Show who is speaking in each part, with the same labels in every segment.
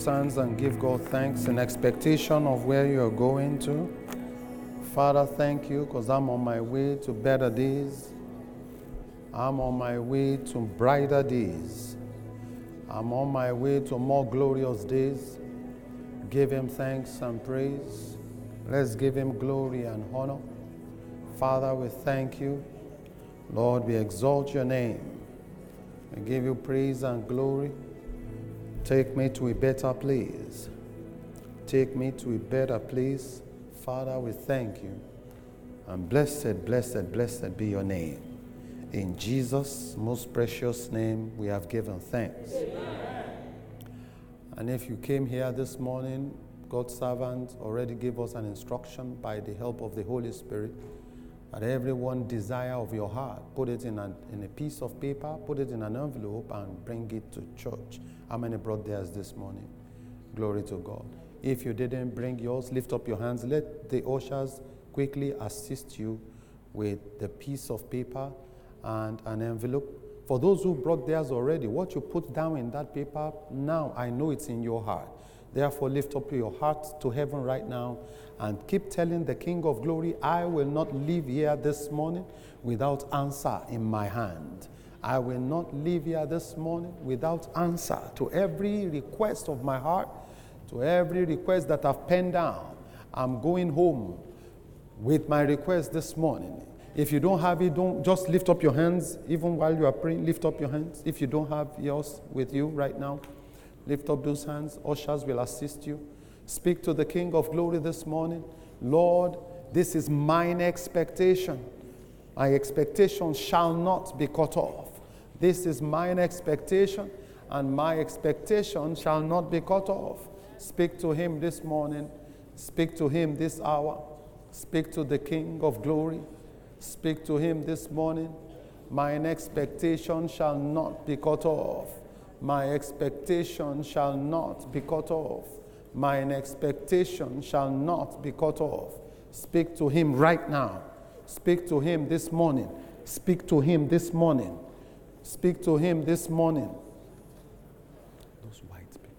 Speaker 1: Hands and give God thanks in expectation of where you are going to. Father, thank you because I'm on my way to better days. I'm on my way to brighter days. I'm on my way to more glorious days. Give him thanks and praise. Let's give him glory and honor. Father, we thank you. Lord, we exalt your name. We give you praise and glory. Take me to a better place. Take me to a better place. Father, we thank you. And blessed, blessed, blessed be your name. In Jesus' most precious name, we have given thanks. Amen. And if you came here this morning, God's servant already gave us an instruction by the help of the Holy Spirit that every one desire of your heart, put it in a piece of paper, put it in an envelope, and bring it to church. How many brought theirs this morning? Glory to God. If you didn't bring yours, lift up your hands. Let the ushers quickly assist you with the piece of paper and an envelope. For those who brought theirs already, what you put down in that paper, now I know it's in your heart. Therefore, lift up your heart to heaven right now and keep telling the King of Glory, I will not leave here this morning without answer in my hand. I will not leave here this morning without answer to every request of my heart, to every request that I've penned down. I'm going home with my request this morning. If you don't have it, don't just lift up your hands. Even while you are praying, lift up your hands. If you don't have yours with you right now, lift up those hands. Ushers will assist you. Speak to the King of Glory this morning. Lord, this is mine expectation. My expectation shall not be cut off. This is mine expectation, and my expectation shall not be cut off. Speak to him this morning. Speak to him this hour. Speak to the King of Glory. Speak to him this morning. Mine expectation shall not be cut off. My expectation shall not be cut off. Mine expectation shall not be cut off. Speak to him right now. Speak to him this morning. Speak to him this morning. Speak to him this morning. Those white people.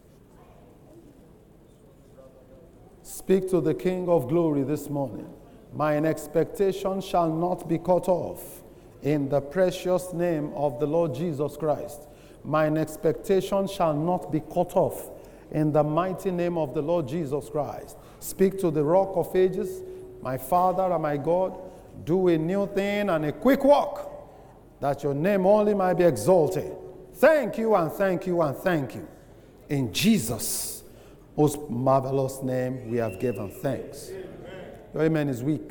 Speaker 1: Speak to the King of Glory this morning. Mine expectation shall not be cut off. In the precious name of the Lord Jesus Christ. Mine expectation shall not be cut off. In the mighty name of the Lord Jesus Christ. Speak to the Rock of Ages. My Father and my God, do a new thing and a quick walk, that your name only might be exalted. Thank you and thank you and thank you. In Jesus' most marvelous name, we have given thanks. Amen. Your amen is weak.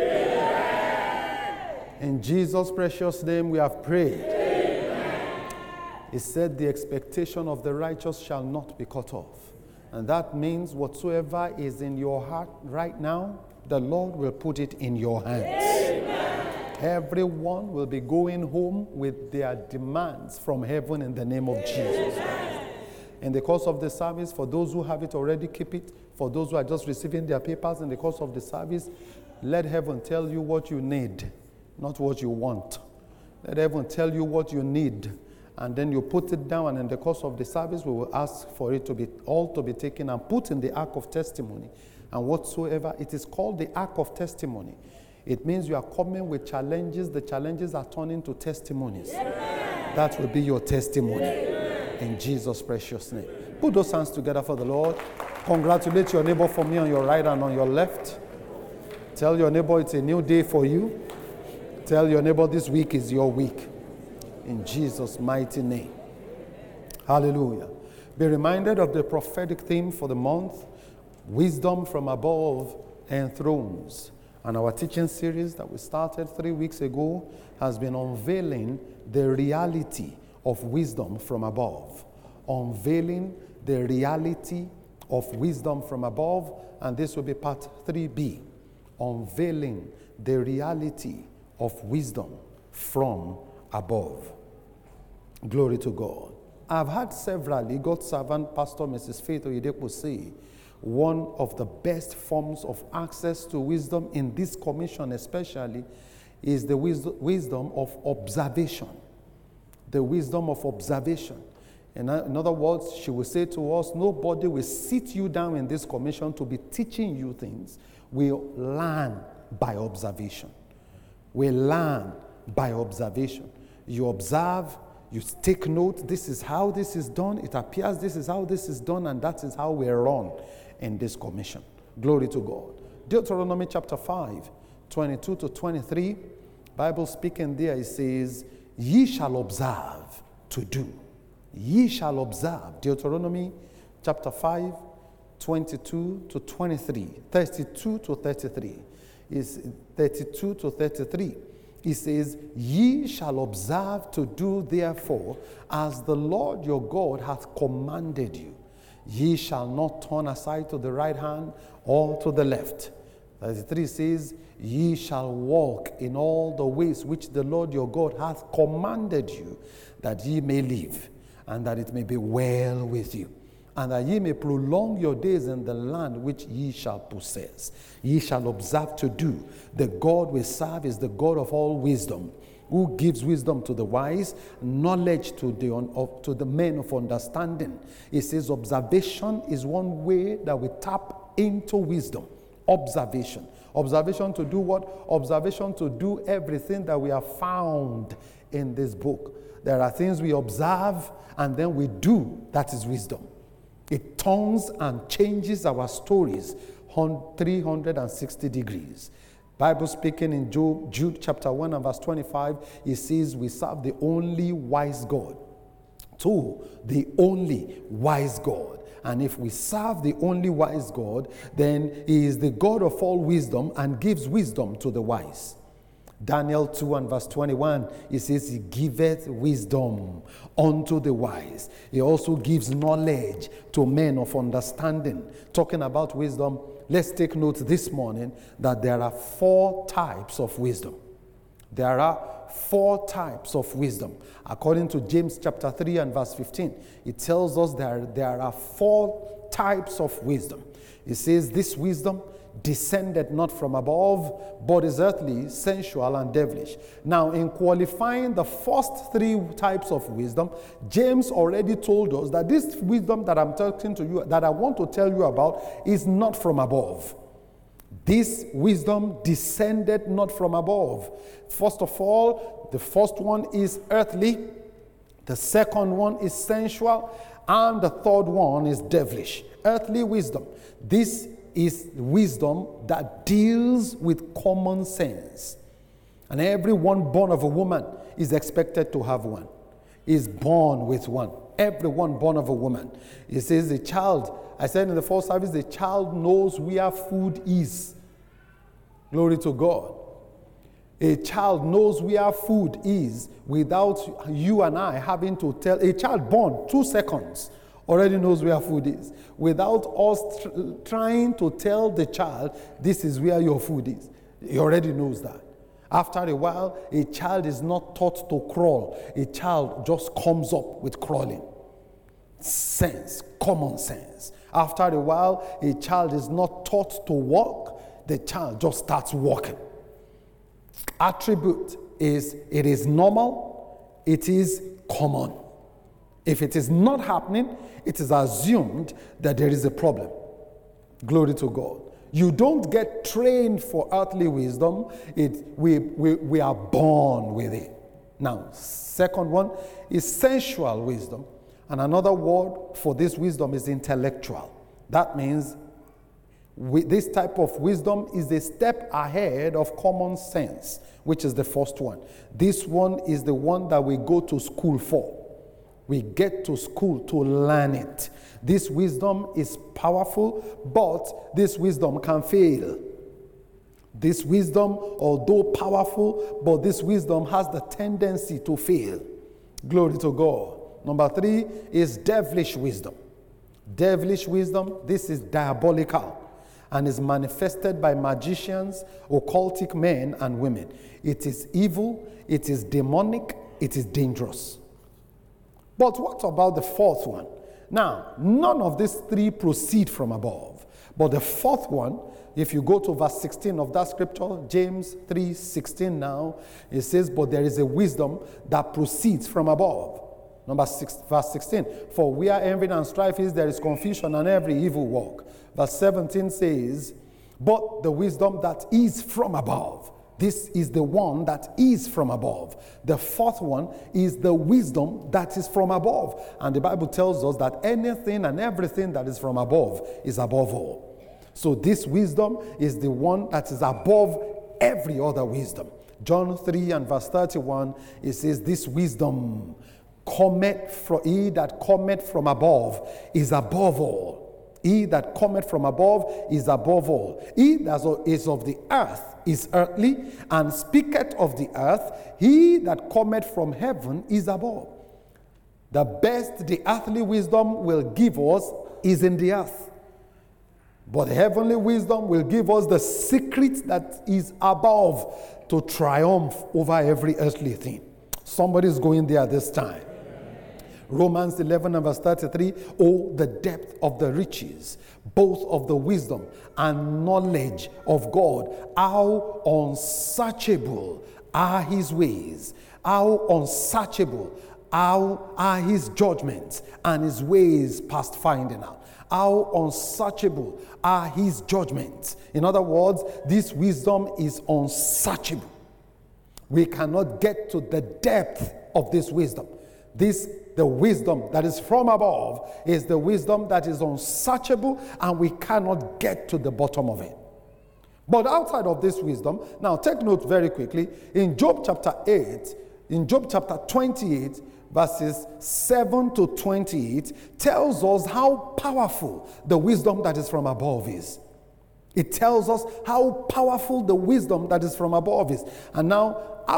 Speaker 1: Amen. In Jesus' precious name, we have prayed. Amen. It said the expectation of the righteous shall not be cut off. And that means whatsoever is in your heart right now, the Lord will put it in your hands. Amen. Everyone will be going home with their demands from heaven in the name of Jesus Christ. In the course of the service, for those who have it already, keep it. For those who are just receiving their papers in the course of the service, let heaven tell you what you need, not what you want. Let heaven tell you what you need, and then you put it down, and in the course of the service, we will ask for it to be taken and put in the ark of testimony. And whatsoever, it is called the ark of testimony. It means you are coming with challenges. The challenges are turning to testimonies. Amen. That will be your testimony. Amen. In Jesus' precious name. Put those hands together for the Lord. Congratulate your neighbor for me on your right and on your left. Tell your neighbor it's a new day for you. Tell your neighbor this week is your week. In Jesus' mighty name. Hallelujah. Be reminded of the prophetic theme for the month. Wisdom from above enthrones. And our teaching series that we started 3 weeks ago has been unveiling the reality of wisdom from above. Unveiling the reality of wisdom from above. And this will be part 3B. Unveiling the reality of wisdom from above. Glory to God. I've had severally God's servant, Pastor Mrs. Faith Oyedepo, say, one of the best forms of access to wisdom in this commission especially is the wisdom of observation. The wisdom of observation. In other words, she will say to us, nobody will sit you down in this commission to be teaching you things. We learn by observation. We learn by observation. You observe, you take note, this is how this is done. It appears this is how this is done, and that is how we run in this commission. Glory to God. Deuteronomy chapter 5, 22 to 23, Bible speaking there, it says, ye shall observe to do. Ye shall observe. Deuteronomy chapter 5, 22 to 23, 32 to 33. Is 32 to 33. It says, ye shall observe to do therefore as the Lord your God hath commanded you. Ye shall not turn aside to the right hand or to the left. 33 says, ye shall walk in all the ways which the Lord your God hath commanded you, that ye may live, and that it may be well with you, and that ye may prolong your days in the land which ye shall possess. Ye shall observe to do. The God we serve is the God of all wisdom, who gives wisdom to the wise, knowledge to the men of understanding. It says observation is one way that we tap into wisdom. Observation. Observation to do what? Observation to do everything that we have found in this book. There are things we observe and then we do. That is wisdom. It turns and changes our stories 360 degrees. Bible speaking in Jude chapter 1 and verse 25, it says we serve the only wise God. 2, the only wise God. And if we serve the only wise God, then he is the God of all wisdom and gives wisdom to the wise. Daniel 2 and verse 21, it says he giveth wisdom unto the wise. He also gives knowledge to men of understanding. Talking about wisdom, let's take note this morning that there are 4 types of wisdom. There are 4 types of wisdom. According to James chapter 3 and verse 15, it tells us there are 4 types of wisdom. It says this wisdom descended not from above, but is earthly, sensual, and devilish. Now, in qualifying the first 3 types of wisdom, James already told us that this wisdom that I'm talking to you, that I want to tell you about, is not from above. This wisdom descended not from above. First of all, the first one is earthly, the second one is sensual, and the third one is devilish. Earthly wisdom. This is wisdom that deals with common sense. And everyone born of a woman is expected to have one. Is born with one. Everyone born of a woman. It says the child, I said in the first service, the child knows where food is. Glory to God. A child knows where food is without you and I having to tell. A child born 2 seconds already knows where food is without us trying to tell the child, this is where your food is. He already knows that. After a while, a child is not taught to crawl. A child just comes up with crawling. Sense, common sense. After a while, a child is not taught to walk. The child just starts walking. Attribute is, it is normal, it is common. If it is not happening, it is assumed that there is a problem. Glory to God. You don't get trained for earthly wisdom. We are born with it. Now, second one is sensual wisdom. And another word for this wisdom is intellectual. That means this type of wisdom is a step ahead of common sense, which is the first one. This one is the one that we go to school for. We get to school to learn it. This wisdom is powerful, but this wisdom can fail. This wisdom, although powerful, but this wisdom has the tendency to fail. Glory to God. Number 3 is devilish wisdom. Devilish wisdom, this is diabolical and is manifested by magicians, occultic men and women. It is evil, it is demonic, it is dangerous. But what about the fourth one? Now, none of these 3 proceed from above. But the fourth one, if you go to verse 16 of that scripture, James 3:16 now, it says, but there is a wisdom that proceeds from above. Verse 16, for where envy and strife is, there is confusion and every evil work. Verse 17 says, but the wisdom that is from above. This is the one that is from above. The fourth one is the wisdom that is from above. And the Bible tells us that anything and everything that is from above is above all. So this wisdom is the one that is above every other wisdom. John 3 and verse 31, it says, this wisdom cometh from he that cometh from above is above all. He that cometh from above is above all. He that is of the earth is earthly, and speaketh of the earth. He that cometh from heaven is above. The best the earthly wisdom will give us is in the earth. But heavenly wisdom will give us the secret that is above to triumph over every earthly thing. Somebody's going there this time. Romans 11 and verse 33, oh, the depth of the riches, both of the wisdom and knowledge of God. How unsearchable are his ways. How unsearchable are his judgments, and his ways past finding out. How unsearchable are his judgments. In other words, this wisdom is unsearchable. We cannot get to the depth of this wisdom. The wisdom that is from above is the wisdom that is unsearchable, and we cannot get to the bottom of it. But outside of this wisdom, now take note very quickly, in Job chapter 28, verses 7 to 28, tells us how powerful the wisdom that is from above is. It tells us how powerful the wisdom that is from above is. And now,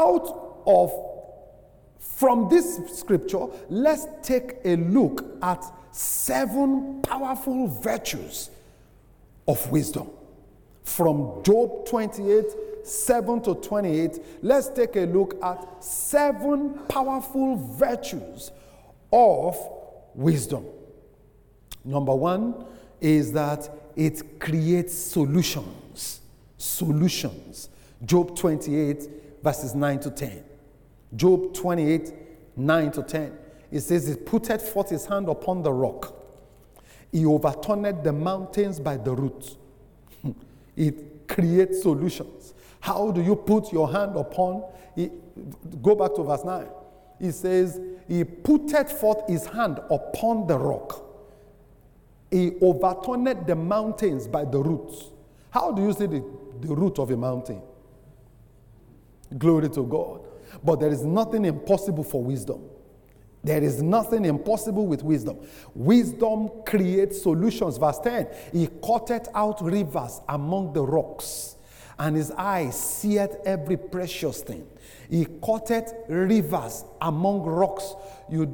Speaker 1: from this scripture, let's take a look at 7 powerful virtues of wisdom. From Job 28, 7 to 28, let's take a look at 7 powerful virtues of wisdom. Number 1 is that it creates solutions. Solutions. Job 28, verses 9 to 10. Job 28, 9 to 10. It says, he putteth forth his hand upon the rock. He overturned the mountains by the roots. It creates solutions. How do you put your hand upon it? Go back to verse 9. It says, he putteth forth his hand upon the rock. He overturned the mountains by the roots. How do you see the root of a mountain? Glory to God. But there is nothing impossible for wisdom. There is nothing impossible with wisdom. Wisdom creates solutions. Verse 10, he cutteth out rivers among the rocks, and his eye seeth every precious thing. He cutteth rivers among rocks. He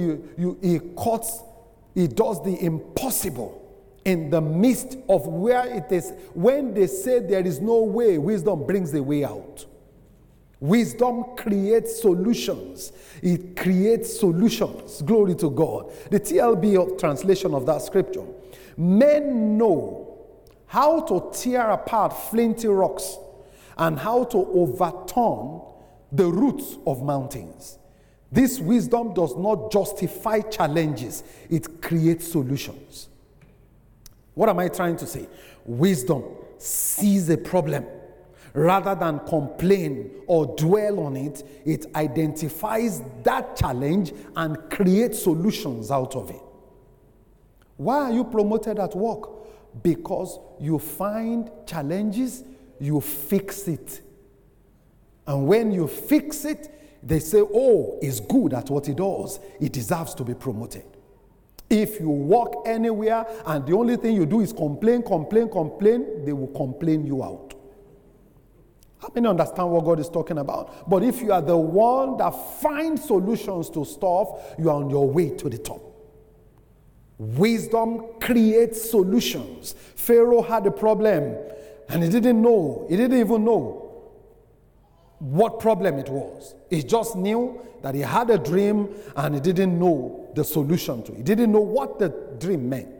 Speaker 1: does the impossible in the midst of where it is. When they say there is no way, wisdom brings the way out. Wisdom creates solutions. It creates solutions. Glory to God. The TLB translation of that scripture. Men know how to tear apart flinty rocks and how to overturn the roots of mountains. This wisdom does not justify challenges. It creates solutions. What am I trying to say? Wisdom sees a problem. Rather than complain or dwell on it, it identifies that challenge and creates solutions out of it. Why are you promoted at work? Because you find challenges, you fix it. And when you fix it, they say, oh, he's good at what he does. He deserves to be promoted. If you walk anywhere and the only thing you do is complain, they will complain you out. How many understand what God is talking about? But if you are the one that finds solutions to stuff, you are on your way to the top. Wisdom creates solutions. Pharaoh had a problem and he didn't even know what problem it was. He just knew that he had a dream and he didn't know the solution to it. He didn't know what the dream meant.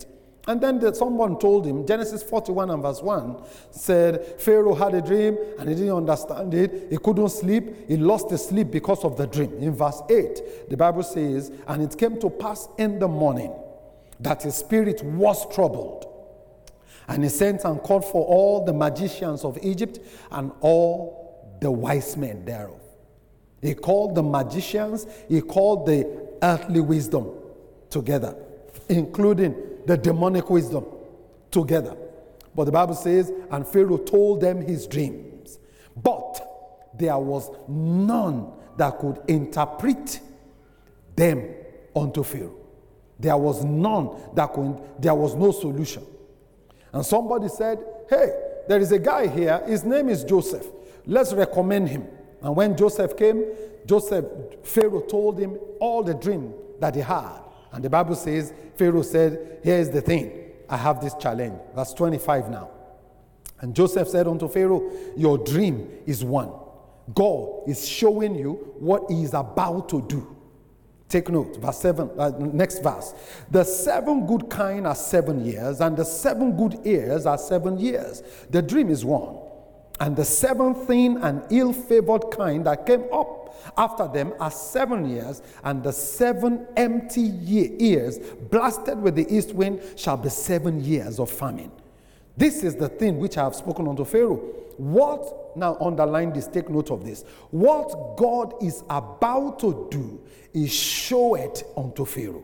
Speaker 1: And then someone told him, Genesis 41 and verse 1 said, Pharaoh had a dream and he didn't understand it. He couldn't sleep. He lost his sleep because of the dream. In verse 8, the Bible says, and it came to pass in the morning that his spirit was troubled. And he sent and called for all the magicians of Egypt and all the wise men thereof. He called the magicians, he called the earthly wisdom together, including the demonic wisdom together. But the Bible says, and Pharaoh told them his dreams. But there was none that could interpret them unto Pharaoh. There was none there was no solution. And somebody said, hey, there is a guy here, his name is Joseph. Let's recommend him. And when Joseph came, Pharaoh told him all the dream that he had. And the Bible says, Pharaoh said, here is the thing, I have this challenge. Verse 25 now. And Joseph said unto Pharaoh, your dream is one. God is showing you what he is about to do. Take note, verse 7, next verse. The 7 good kine are 7 years, and the 7 good ears are 7 years. The dream is one. And the 7 thin and ill-favored kind that came up after them are 7 years, and the 7 empty ears blasted with the east wind shall be 7 years of famine. This is the thing which I have spoken unto Pharaoh. What, now underline this, take note of this. What God is about to do is show it unto Pharaoh.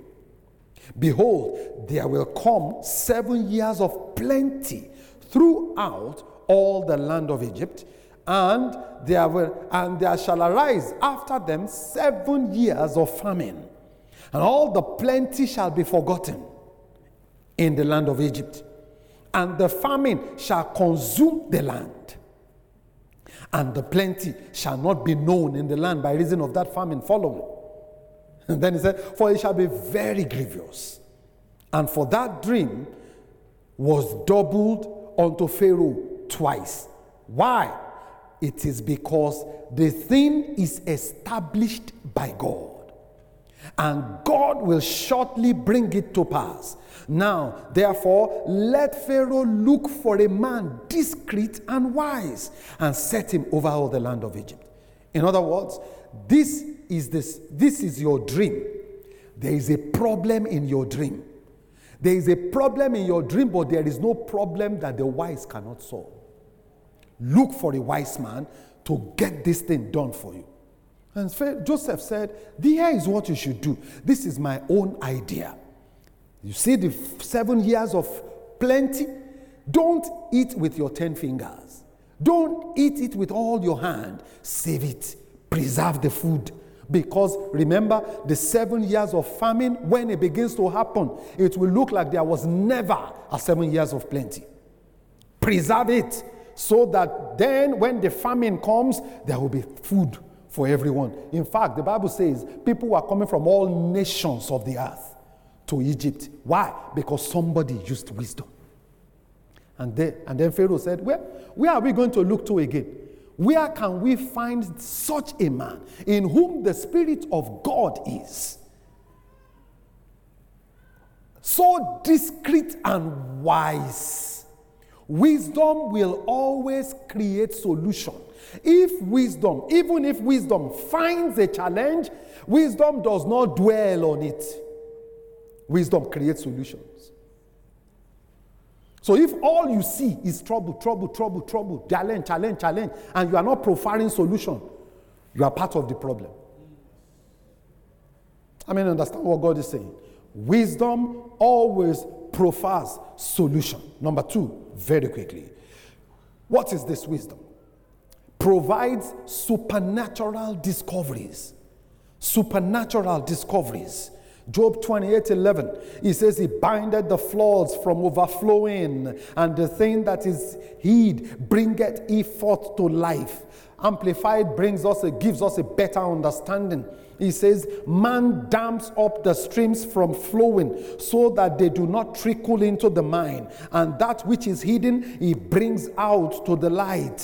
Speaker 1: Behold, there will come 7 years of plenty throughout all the land of Egypt, and there shall arise after them 7 years of famine, and all the plenty shall be forgotten in the land of Egypt, and the famine shall consume the land, and the plenty shall not be known in the land by reason of that famine following. And then he said, for it shall be very grievous. And for that dream was doubled unto Pharaoh twice. Why? It is because the thing is established by God, and God will shortly bring it to pass. Now, therefore, let Pharaoh look for a man discreet and wise, and set him over all the land of Egypt. In other words, this is your dream. There is a problem in your dream. There is a problem in your dream, but there is no problem that the wise cannot solve. Look for a wise man to get this thing done for you. And Joseph said, here is what you should do. This is my own idea. You see the 7 years of plenty? Don't eat with your 10 fingers. Don't eat it with all your hand. Save it. Preserve the food. Because remember, the 7 years of famine, when it begins to happen, it will look like there was never a 7 years of plenty. Preserve it so that then when the famine comes, there will be food for everyone. In fact, the Bible says people were coming from all nations of the earth to Egypt. Why? Because somebody used wisdom. And then Pharaoh said, where are we going to look to again? Where can we find such a man in whom the Spirit of God is? So discreet and wise. Wisdom will always create solution. Even if wisdom finds a challenge, wisdom does not dwell on it. Wisdom creates solutions. So if all you see is trouble, challenge, and you are not profiling solution, you are part of the problem. Understand what God is saying. Wisdom always profiles solution. Number 2, very quickly. What is this wisdom? Provides supernatural discoveries. Supernatural discoveries. Job 28:11, he says he bindeth the floods from overflowing, and the thing that is hid bringeth he forth to life. Amplified gives us a better understanding. He says, man dams up the streams from flowing so that they do not trickle into the mine, and that which is hidden he brings out to the light.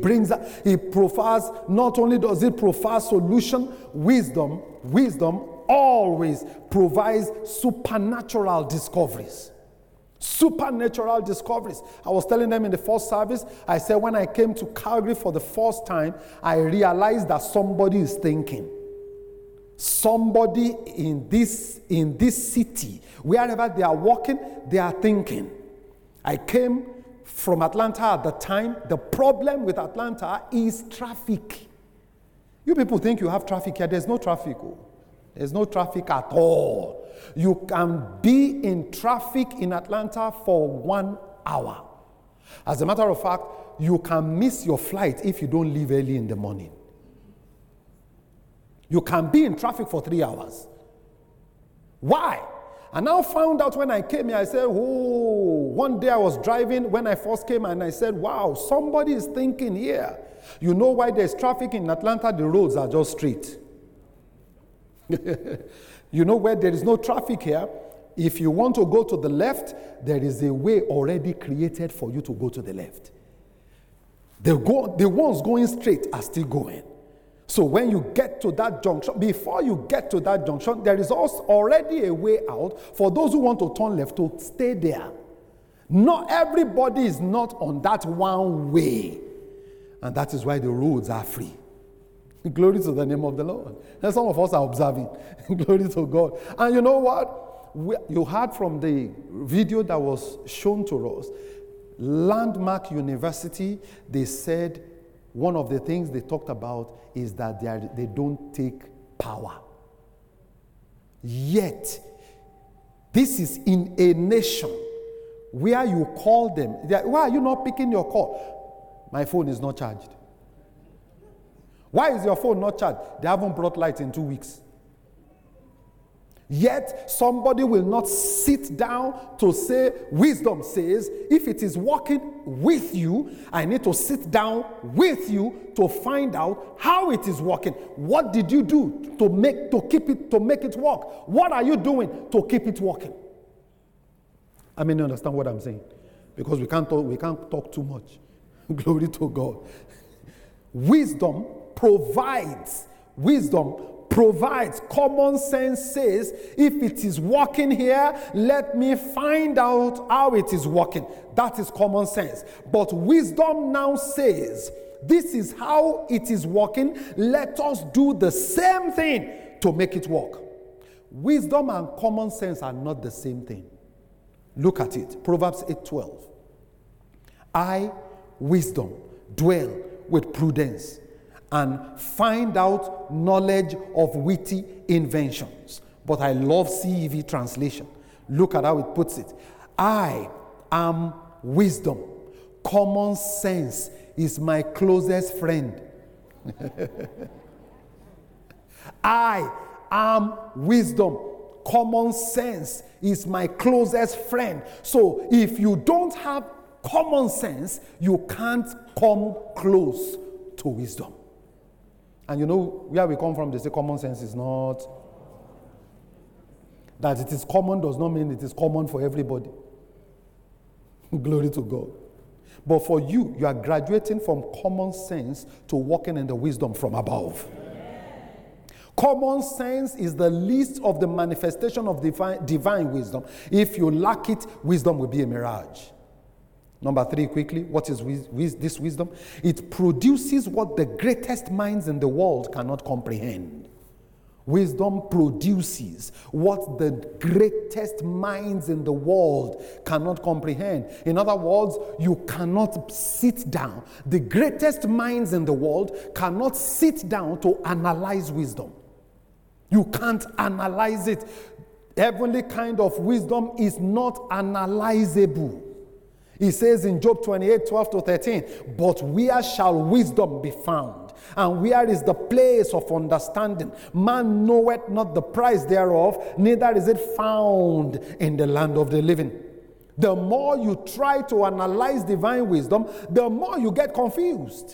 Speaker 1: He profiles, not only does it profile solution, wisdom always provides supernatural discoveries. Supernatural discoveries. I was telling them in the first service, I said when I came to Calgary for the first time, I realized that somebody is thinking. Somebody in this city, wherever they are walking, they are thinking. I came from Atlanta at the time. The problem with Atlanta is traffic. You people think you have traffic here. There's no traffic. There's no traffic at all. You can be in traffic in Atlanta for 1 hour. As a matter of fact, you can miss your flight if you don't leave early in the morning. You can be in traffic for 3 hours. Why? I now found out when I came here, I said, one day I was driving when I first came and I said, wow, somebody is thinking here. You know why there's traffic in Atlanta? The roads are just straight. You know where there is no traffic here? If you want to go to the left, there is a way already created for you to go to the left. The ones going straight are still going. So when you get to that junction, before you get to that junction, there is also already a way out for those who want to turn left to stay there. Not everybody is not on that one way. And that is why the roads are free. Glory to the name of the Lord. And some of us are observing. Glory to God. And you know what? You heard from the video that was shown to us. Landmark University, they said one of the things they talked about is that they don't take power. Yet, this is in a nation where you call them. Why are you not picking your call? My phone is not charged. Why is your phone not charged? They haven't brought light in 2 weeks. Yet somebody will not sit down to say, wisdom says, if it is working with you, I need to sit down with you to find out how it is working. What did you do to make it work? What are you doing to keep it working? I mean, you understand what I'm saying? Because we can't talk too much. Glory to God. Wisdom provides. Common sense says, if it is working here, let me find out how it is working. That is common sense. But wisdom now says, this is how it is working. Let us do the same thing to make it work. Wisdom and common sense are not the same thing. Look at it. Proverbs 8:12. I, wisdom, dwell with prudence and find out knowledge of witty inventions. But I love CEV translation. Look at how it puts it. I am wisdom. Common sense is my closest friend. I am wisdom. Common sense is my closest friend. So if you don't have common sense, you can't come close to wisdom. And you know where we come from, they say common sense is not. That it is common does not mean it is common for everybody. Glory to God. But for you, you are graduating from common sense to walking in the wisdom from above. Common sense is the least of the manifestation of divine wisdom. If you lack it, wisdom will be a mirage. Number 3, quickly, what is this wisdom? It produces what the greatest minds in the world cannot comprehend. Wisdom produces what the greatest minds in the world cannot comprehend. In other words, you cannot sit down. The greatest minds in the world cannot sit down to analyze wisdom. You can't analyze it. Heavenly kind of wisdom is not analyzable. He says in Job 28:12-13, but where shall wisdom be found? And where is the place of understanding? Man knoweth not the price thereof, neither is it found in the land of the living. The more you try to analyze divine wisdom, the more you get confused.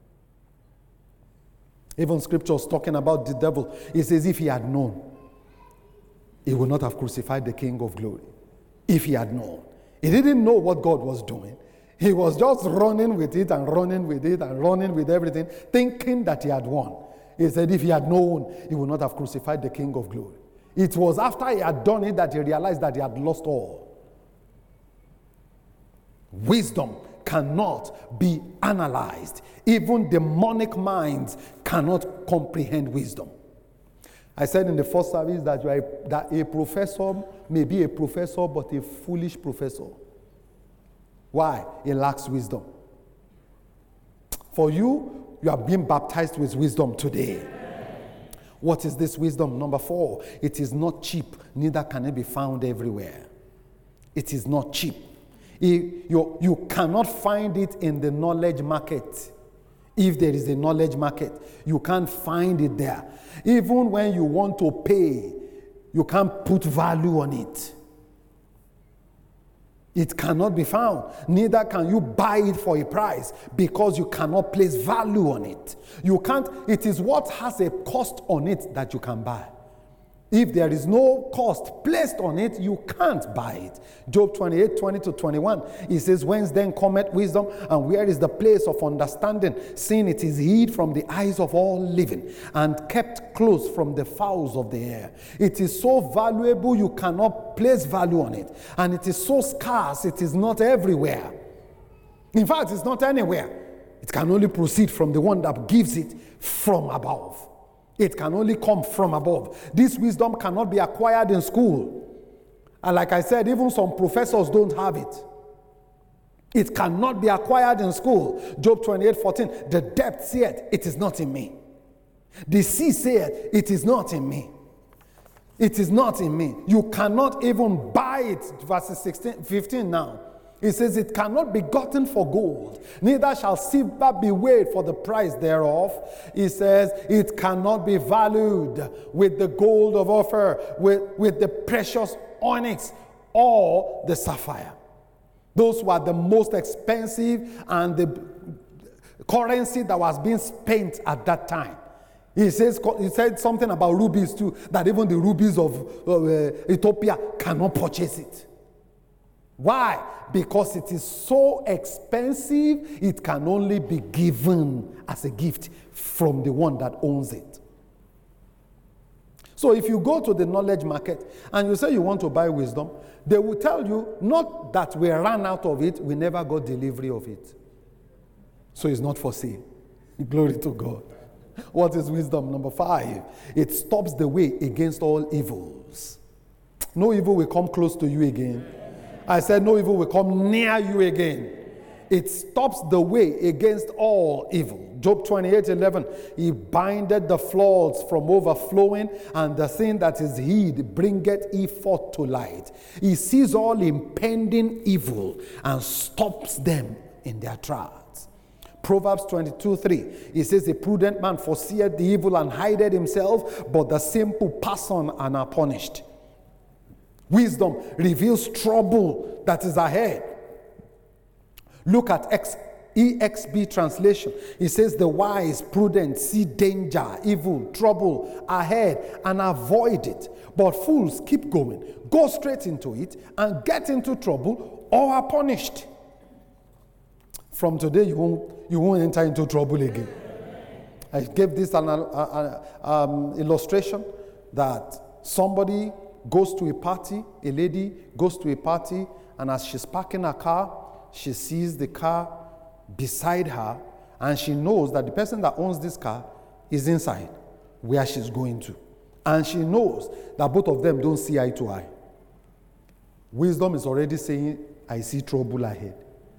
Speaker 1: Even scriptures talking about the devil, it says if he had known, he would not have crucified the King of glory. If he had known. He didn't know what God was doing. He was just running with it and running with it and running with everything, thinking that he had won. He said if he had known, he would not have crucified the King of glory. It was after he had done it that he realized that he had lost all. Wisdom cannot be analyzed. Even demonic minds cannot comprehend wisdom. I said in the first service that a professor may be a professor, but a foolish professor. Why? He lacks wisdom. For you, you are being baptized with wisdom today. What is this wisdom? Number 4, it is not cheap, neither can it be found everywhere. It is not cheap. You cannot find it in the knowledge market. If there is a knowledge market, you can't find it there. Even when you want to pay, you can't put value on it. It cannot be found. Neither can you buy it for a price because you cannot place value on it. You can't. It is what has a cost on it that you can buy. If there is no cost placed on it, you can't buy it. Job 28, 20-21, he says, whence then cometh wisdom, and where is the place of understanding? Seeing it is hid from the eyes of all living, and kept close from the fowls of the air. It is so valuable, you cannot place value on it. And it is so scarce, it is not everywhere. In fact, it's not anywhere. It can only proceed from the one that gives it from above. It can only come from above. This wisdom cannot be acquired in school. And like I said, even some professors don't have it. It cannot be acquired in school. Job 28:14, the depth saith, it is not in me. The sea saith, it is not in me. It is not in me. You cannot even buy it. Verses 15 now. It says, it cannot be gotten for gold, neither shall silver be weighed for the price thereof. It says, it cannot be valued with the gold of Ophir, with the precious onyx, or the sapphire. Those were the most expensive and the currency that was being spent at that time. He said something about rubies too, that even the rubies of Ethiopia cannot purchase it. Why? Because it is so expensive, it can only be given as a gift from the one that owns it. So if you go to the knowledge market and you say you want to buy wisdom, they will tell you not that we ran out of it, we never got delivery of it. So it's not for sale. Glory to God. What is wisdom? Number 5, it stops the way against all evils. No evil will come close to you again. I said no evil will come near you again. It stops the way against all evil. Job 28:11, he bindeth the floods from overflowing, and the thing that is hid bringeth he forth to light. He sees all impending evil and stops them in their tracks. Proverbs 22:3, it says, a prudent man foreseeth the evil and hideth himself, but the simple pass on and are punished. Wisdom reveals trouble that is ahead. Look at EXB translation. It says, the wise, prudent, see danger, evil, trouble ahead and avoid it. But fools keep going, go straight into it and get into trouble or are punished. From today, you won't enter into trouble again. I gave this illustration that somebody goes to a party, a lady goes to a party, and as she's parking her car, she sees the car beside her, and she knows that the person that owns this car is inside where she's going to. And she knows that both of them don't see eye to eye. Wisdom is already saying, I see trouble ahead.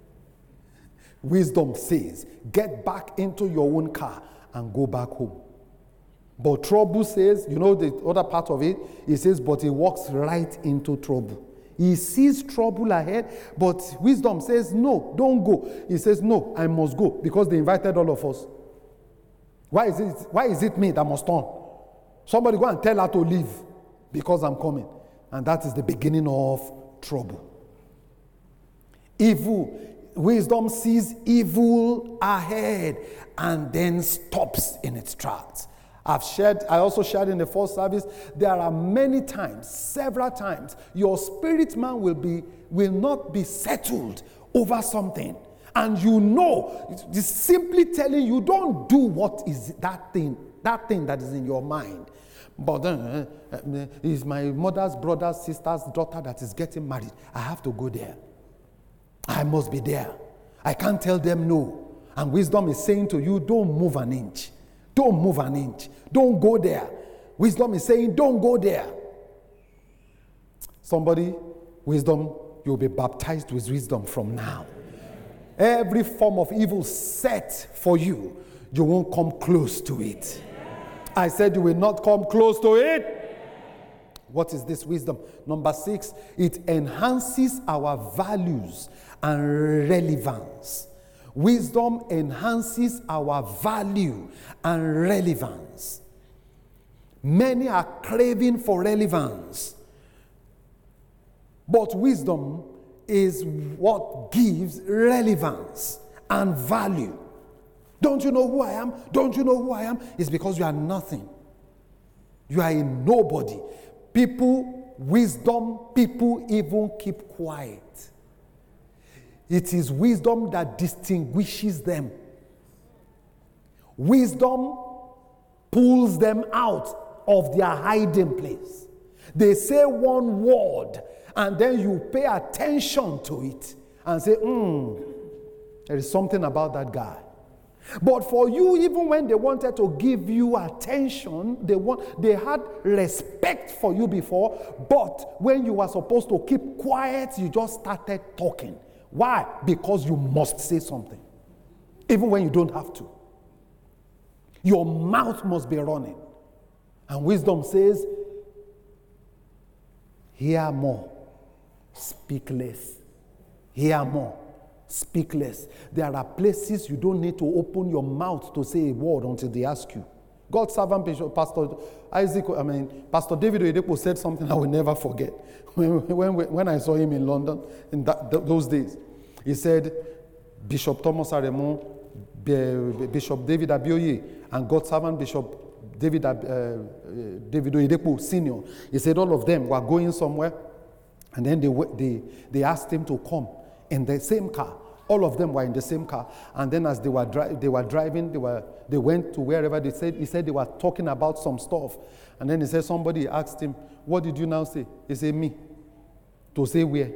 Speaker 1: Wisdom says, get back into your own car and go back home. But trouble says, you know the other part of it, it says, but he walks right into trouble. He sees trouble ahead, but wisdom says, no, don't go. He says, no, I must go because they invited all of us. Why is it me that must turn? Somebody go and tell her to leave because I'm coming. And that is the beginning of trouble. Wisdom sees evil ahead and then stops in its tracks. I also shared in the first service, there are many times, several times, your spirit man will not be settled over something. And you know, it's simply telling you, don't do what is that thing that thing that is in your mind. But is my mother's brother's sister's daughter that is getting married. I have to go there. I must be there. I can't tell them no. And wisdom is saying to you, don't move an inch. Don't move an inch. Don't go there. Wisdom is saying, don't go there. Somebody, wisdom, you'll be baptized with wisdom from now. Every form of evil set for you, you won't come close to it. I said you will not come close to it. What is this wisdom? Number 6, it enhances our values and relevance. Wisdom enhances our value and relevance. Many are craving for relevance, but wisdom is what gives relevance and value. Don't you know who I am? Don't you know who I am? It's because you are nothing. You are a nobody. People even keep quiet. It is wisdom that distinguishes them. Wisdom pulls them out of their hiding place. They say one word, and then you pay attention to it and say, there is something about that guy. But for you, even when they wanted to give you attention, they had respect for you before, but when you were supposed to keep quiet, you just started talking. Why? Because you must say something, even when you don't have to. Your mouth must be running. And wisdom says, hear more, speak less. Hear more, speak less. There are places you don't need to open your mouth to say a word until they ask you. God's servant, Pastor David Oyedepo said something I will never forget. When I saw him in London in those days, he said, Bishop Thomas Aremu, Bishop David Abioye, and God's servant Bishop David Oyedepo Senior. He said all of them were going somewhere, and then they asked him to come in the same car. All of them were in the same car, and then as they were driving, they went to wherever he said they were talking about some stuff, and then he said somebody asked him, "What did you now say?" He said, "Me." To say where?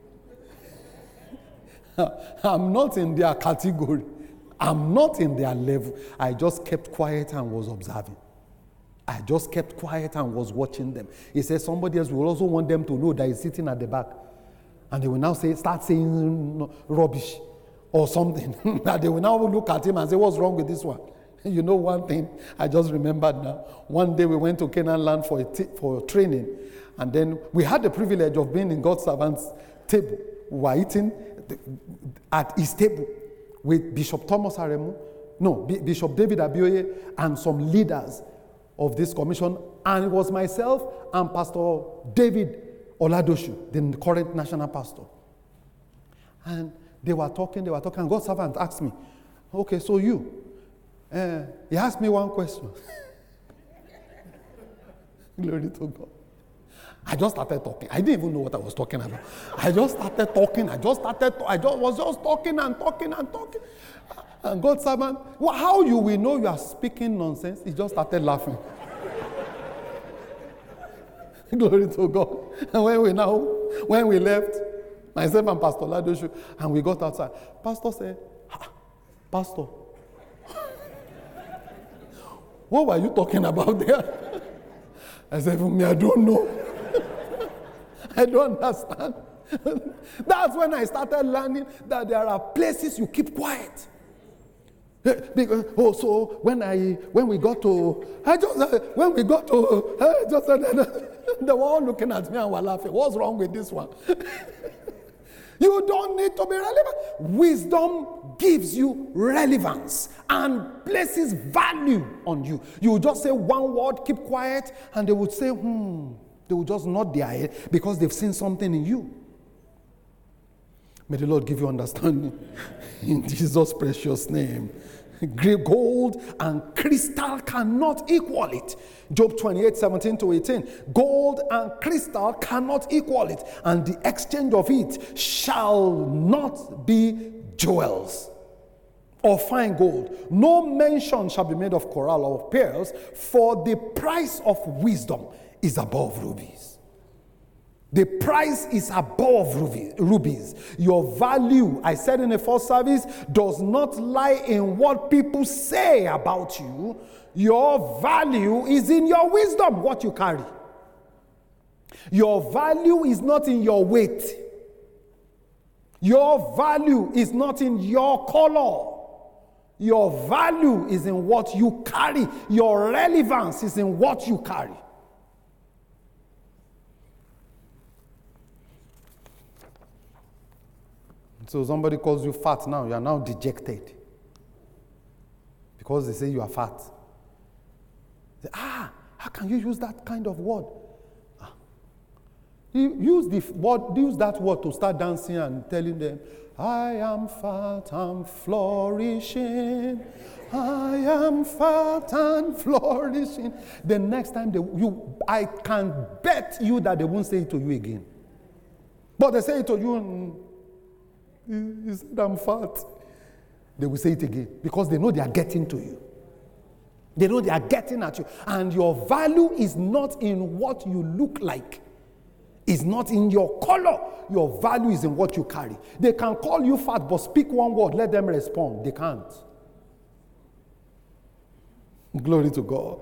Speaker 1: I'm not in their category. I'm not in their level. I just kept quiet and was observing. I just kept quiet and was watching them. He said somebody else will also want them to know that he's sitting at the back. And they will now start saying rubbish or something. That they will now look at him and say, "What's wrong with this one?" You know one thing I just remembered now. One day we went to Canaan land for training. And then we had the privilege of being in God's servant's table. We were eating at his table with Bishop Thomas Aremu, Bishop David Abioye, and some leaders of this commission. And it was myself and Pastor David Oladoshu, the current national pastor. And they were talking, and God's servant asked me, "Okay, so you?" He asked me one question. Glory to God. I just started talking. I didn't even know what I was talking about. I just started talking. I was just talking and talking and talking. And God's servant, how you will know you are speaking nonsense? He just started laughing. Glory to God. And when we left, myself and Pastor Ladoshu, and we got outside, Pastor said, "Pastor, what were you talking about there?" I said, "For me, I don't know." I don't understand. That's when I started learning that there are places you keep quiet. Because, so when we got to, they were all looking at me and were laughing. What's wrong with this one? You don't need to be relevant. Wisdom gives you relevance and places value on you. You just say one word, keep quiet, and they would say, They will just nod their head because they've seen something in you. May the Lord give you understanding in Jesus' precious name. Gold and crystal cannot equal it. Job 28:17-18. Gold and crystal cannot equal it, and the exchange of it shall not be jewels. or fine gold. No mention shall be made of coral or pearls, for the price of wisdom is above rubies. The price is above rubies. Your value, I said in the first service, does not lie in what people say about you. Your value is in your wisdom, what you carry. Your value is not in your weight. Your value is not in your color. Your value is in what you carry. Your relevance is in what you carry. So somebody calls you fat now, you are now dejected. Because they say you are fat. Say, how can you use that kind of word? Use that word to start dancing and telling them, I am fat and flourishing. I am fat and flourishing. The next time I can bet you that they won't say it to you again. But they say it to you, you said I'm fat. They will say it again because they know they are getting to you. They know they are getting at you. And your value is not in what you look like. It's not in your color. Your value is in what you carry. They can call you fat, but speak one word, let them respond. They can't. Glory to God.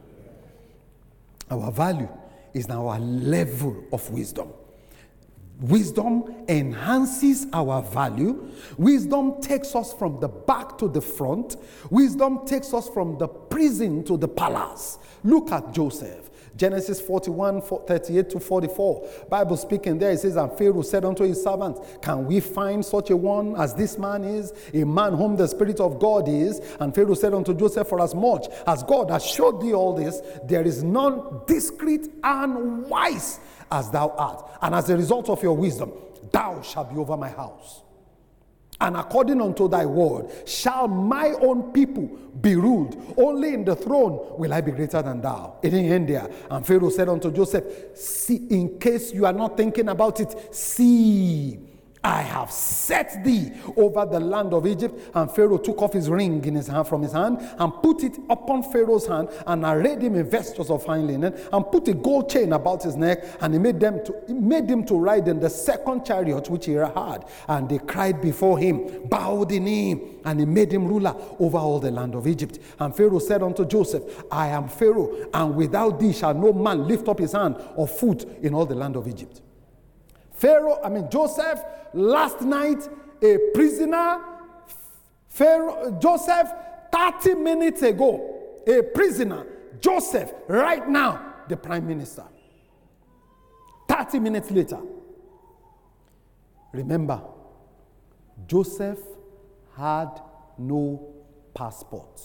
Speaker 1: Our value is in our level of wisdom. Wisdom enhances our value. Wisdom takes us from the back to the front. Wisdom takes us from the prison to the palace. Look at Joseph. Genesis 41, 38 to 44. Bible speaking there, it says, and Pharaoh said unto his servants, can we find such a one as this man is, a man whom the Spirit of God is? And Pharaoh said unto Joseph, for as much as God has showed thee all this, there is none discreet and wise as thou art. And as a result of your wisdom, thou shalt be over my house. And according unto thy word, shall my own people be ruled. Only in the throne will I be greater than thou. It didn't end there. And Pharaoh said unto Joseph, see, in case you are not thinking about it, see, I have set thee over the land of Egypt. And Pharaoh took off his ring in his hand, from his hand, and put it upon Pharaoh's hand, and arrayed him in vestures of fine linen, and put a gold chain about his neck, and he made him to ride in the second chariot which he had. And they cried before him, bowed the knee, and he made him ruler over all the land of Egypt. And Pharaoh said unto Joseph, I am Pharaoh, and without thee shall no man lift up his hand or foot in all the land of Egypt. Joseph, last night, a prisoner. Joseph, 30 minutes ago, a prisoner. Joseph, right now, the prime minister. 30 minutes later. Remember, Joseph had no passport.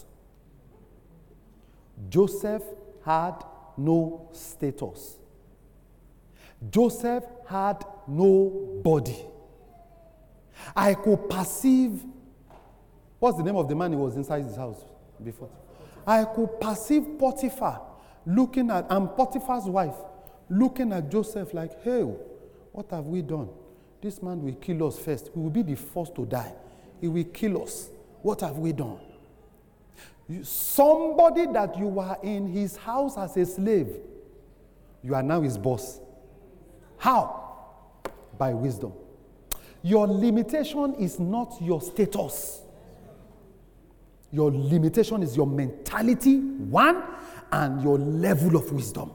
Speaker 1: Joseph had no status. Joseph had no body. I could perceive, what's the name of the man who was inside his house before? I could perceive Potiphar looking at, and Potiphar's wife looking at Joseph like, hey, what have we done? This man will kill us first. We will be the first to die. He will kill us. What have we done? Somebody that you were in his house as a slave, you are now his boss. How? By wisdom. Your limitation is not your status. Your limitation is your mentality, one, and your level of wisdom.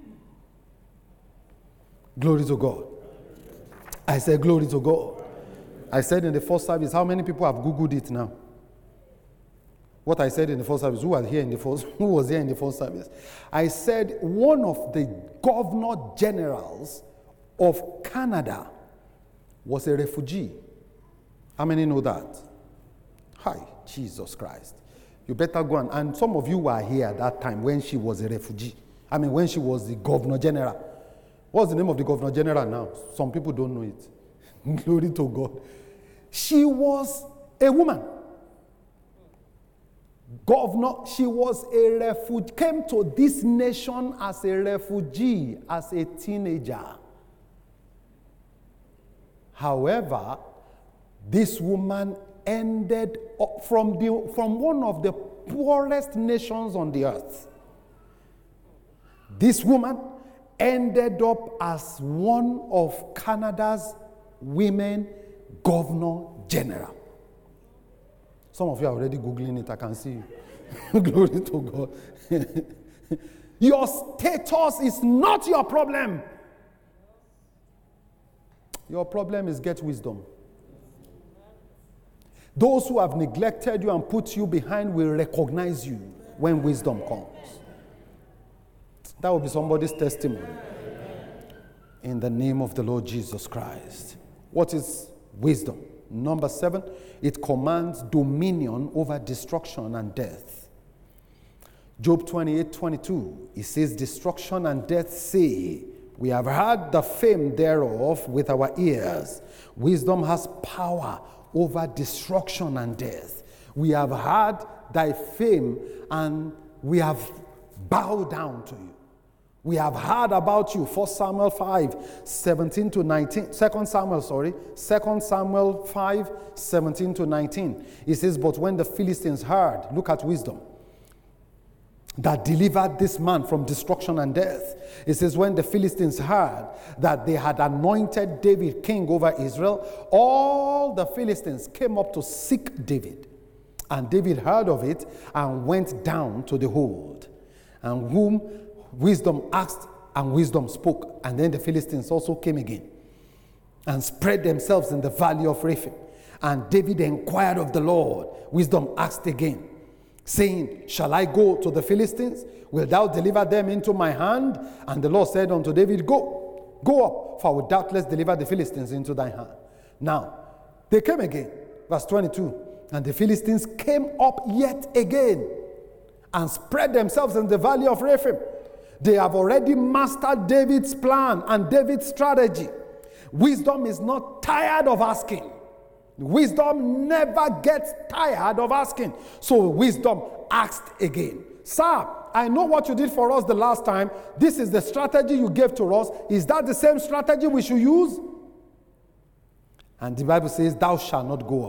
Speaker 1: Glory to God. I said glory to God. I said in the first service, how many people have Googled it now? What I said in the first service, who was here in the first service? I said one of the governor generals of Canada was a refugee. How many know that? Hi, Jesus Christ. You better go and some of you were here at that time when she was a refugee. When she was the governor general. What's the name of the governor general now? Some people don't know it. Glory to God. She was a woman. Governor, she was a refugee, came to this nation as a refugee, as a teenager. However, this woman ended up from one of the poorest nations on the earth. This woman ended up as one of Canada's women governor general. Some of you are already Googling it, I can see you. Glory to God. Your status is not your problem. Your problem is get wisdom. Those who have neglected you and put you behind will recognize you when wisdom comes. That will be somebody's testimony. In the name of the Lord Jesus Christ. What is wisdom? Number 7, it commands dominion over destruction and death. Job 28:22, it says, destruction and death say, we have heard the fame thereof with our ears. Wisdom has power over destruction and death. We have heard thy fame and we have bowed down to you. We have heard about you. 1 Samuel 5, 17 to 19. 2 Samuel 5, 17 to 19. It says, but when the Philistines heard, look at wisdom, that delivered this man from destruction and death. It says, when the Philistines heard that they had anointed David king over Israel, all the Philistines came up to seek David. And David heard of it and went down to the hold. And whom wisdom asked and wisdom spoke. And then the Philistines also came again and spread themselves in the valley of Rephaim. And David inquired of the Lord. Wisdom asked again, saying, shall I go to the Philistines? Wilt thou deliver them into my hand? And the Lord said unto David, go up, for I will doubtless deliver the Philistines into thy hand. Now, they came again. Verse 22. And the Philistines came up yet again and spread themselves in the valley of Rephaim. They have already mastered David's plan and David's strategy. Wisdom is not tired of asking. Wisdom never gets tired of asking. So wisdom asked again. Sir, I know what you did for us the last time. This is the strategy you gave to us. Is that the same strategy we should use? And the Bible says, thou shalt not go up.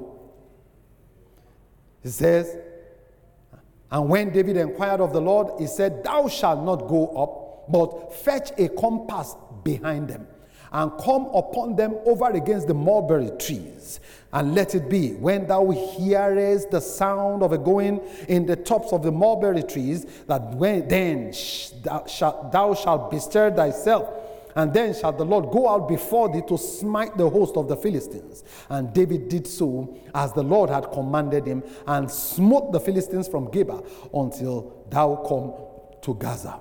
Speaker 1: It says, and when David inquired of the Lord, he said, thou shalt not go up, but fetch a compass behind them, and come upon them over against the mulberry trees. And let it be, when thou hearest the sound of a going in the tops of the mulberry trees, that then thou shalt bestir thyself, and then shall the Lord go out before thee to smite the host of the Philistines. And David did so as the Lord had commanded him, and smote the Philistines from Geba until thou come to Gaza.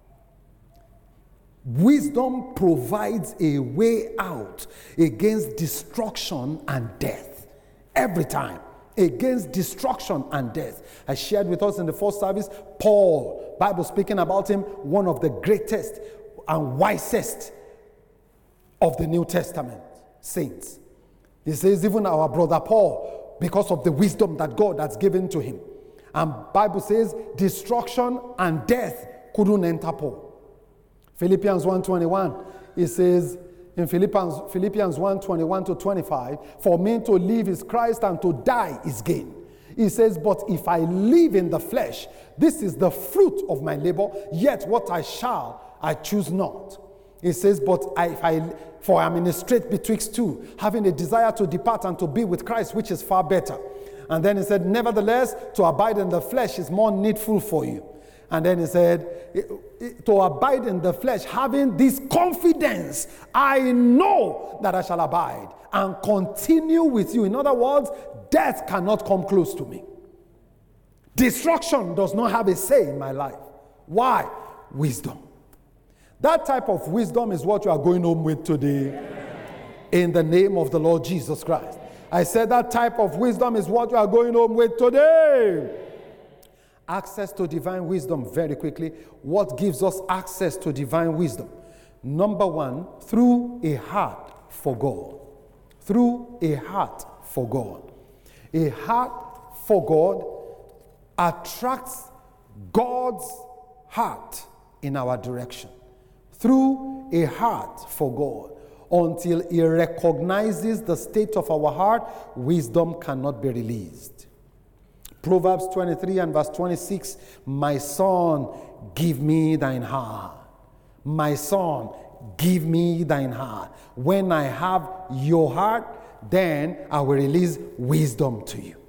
Speaker 1: Wisdom provides a way out against destruction and death. Every time. Against destruction and death. I shared with us in the first service, Paul, Bible speaking about him, one of the greatest and wisest of the New Testament saints. He says, even our brother Paul, because of the wisdom that God has given to him. And Bible says, destruction and death couldn't enter Paul. Philippians 1:21, it says in Philippians 1:21 to 25, for me to live is Christ and to die is gain. He says, but if I live in the flesh, this is the fruit of my labor, yet what I shall, I choose not. He says, but for I am in a strait betwixt two, having a desire to depart and to be with Christ, which is far better. And then he said, nevertheless, to abide in the flesh is more needful for you. And then he said, to abide in the flesh, having this confidence, I know that I shall abide and continue with you. In other words, death cannot come close to me. Destruction does not have a say in my life. Why? Wisdom. That type of wisdom is what you are going home with today. In the name of the Lord Jesus Christ. I said that type of wisdom is what you are going home with today. Access to divine wisdom, very quickly. What gives us access to divine wisdom? Number one, through a heart for God. Through a heart for God. A heart for God attracts God's heart in our direction. Through a heart for God. Until he recognizes the state of our heart, wisdom cannot be released. Proverbs 23 and verse 26, my son, give me thine heart. My son, give me thine heart. When I have your heart, then I will release wisdom to you.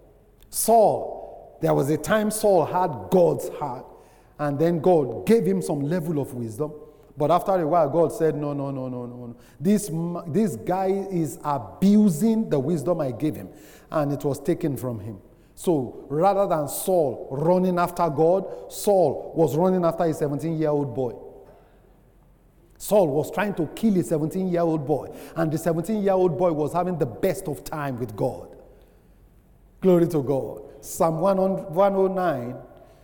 Speaker 1: Saul, there was a time Saul had God's heart, and then God gave him some level of wisdom. But after a while, God said, no. This guy is abusing the wisdom I gave him, and it was taken from him. So rather than Saul running after God, Saul was running after a 17-year-old boy. Saul was trying to kill a 17-year-old boy, and the 17-year-old boy was having the best of time with God. Glory to God. Psalm 109,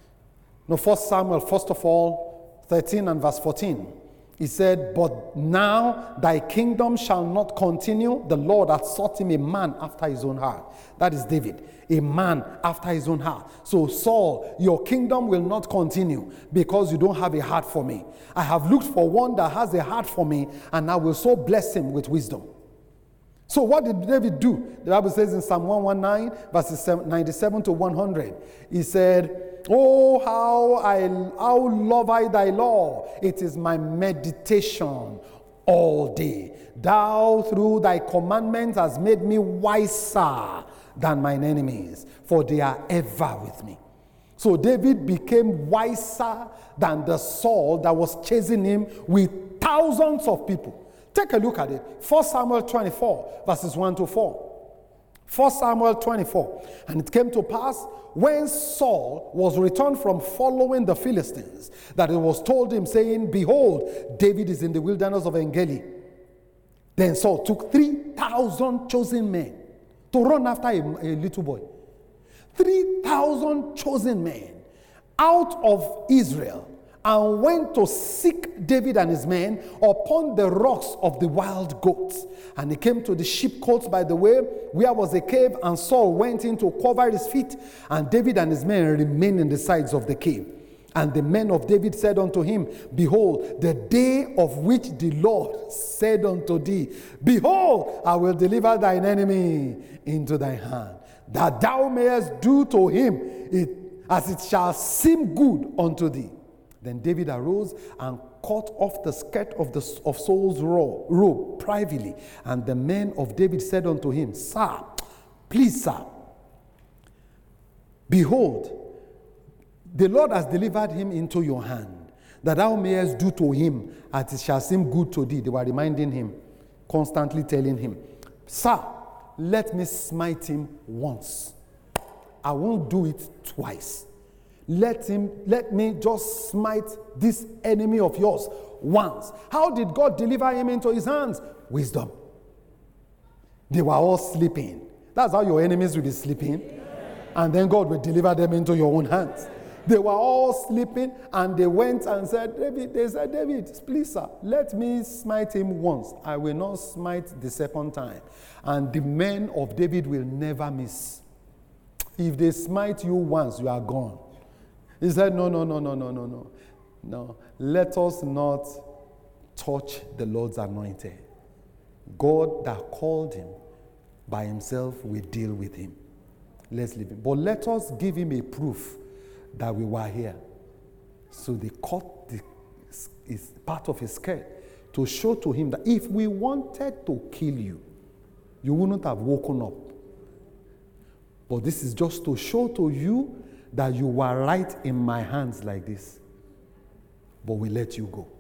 Speaker 1: 1 Samuel, first of all, 13 and verse 14. He said, but now thy kingdom shall not continue. The Lord hath sought him a man after his own heart. That is David, a man after his own heart. So Saul, your kingdom will not continue because you don't have a heart for me. I have looked for one that has a heart for me, and I will so bless him with wisdom. So what did David do? The Bible says in Psalm 119, verses 97 to 100, he said, oh, how love I thy law. It is my meditation all day. Thou through thy commandments hast made me wiser than mine enemies, for they are ever with me. So David became wiser than the Saul that was chasing him with thousands of people. Take a look at it. 1 Samuel 24, verses 1 to 4. 1 Samuel 24. And it came to pass, when Saul was returned from following the Philistines, that it was told him, saying, behold, David is in the wilderness of Engedi. Then Saul took 3,000 chosen men to run after a little boy. 3,000 chosen men out of Israel, and went to seek David and his men upon the rocks of the wild goats. And he came to the sheepcotes by the way, where was a cave, and Saul went in to cover his feet, and David and his men remained in the sides of the cave. And the men of David said unto him, behold, the day of which the Lord said unto thee, behold, I will deliver thine enemy into thy hand, that thou mayest do to him as it shall seem good unto thee. Then David arose and cut off the skirt of Saul's robe privately. And the men of David said unto him, sir, please, sir, behold, the Lord has delivered him into your hand, that thou mayest do to him as it shall seem good to thee. They were reminding him, constantly telling him, sir, let me smite him once. I won't do it twice. Let me just smite this enemy of yours once. How did God deliver him into his hands? Wisdom. They were all sleeping. That's how your enemies will be sleeping. And then God will deliver them into your own hands. They were all sleeping, and they went and said, David, please, sir, let me smite him once. I will not smite the second time. And the men of David will never miss. If they smite you once, you are gone. He said, no. Let us not touch the Lord's anointed. God that called him by himself will deal with him. Let's leave him. But let us give him a proof that we were here. So they cut his part of his skirt to show to him that if we wanted to kill you, you wouldn't have woken up. But this is just to show to you that you were right in my hands like this. But we let you go.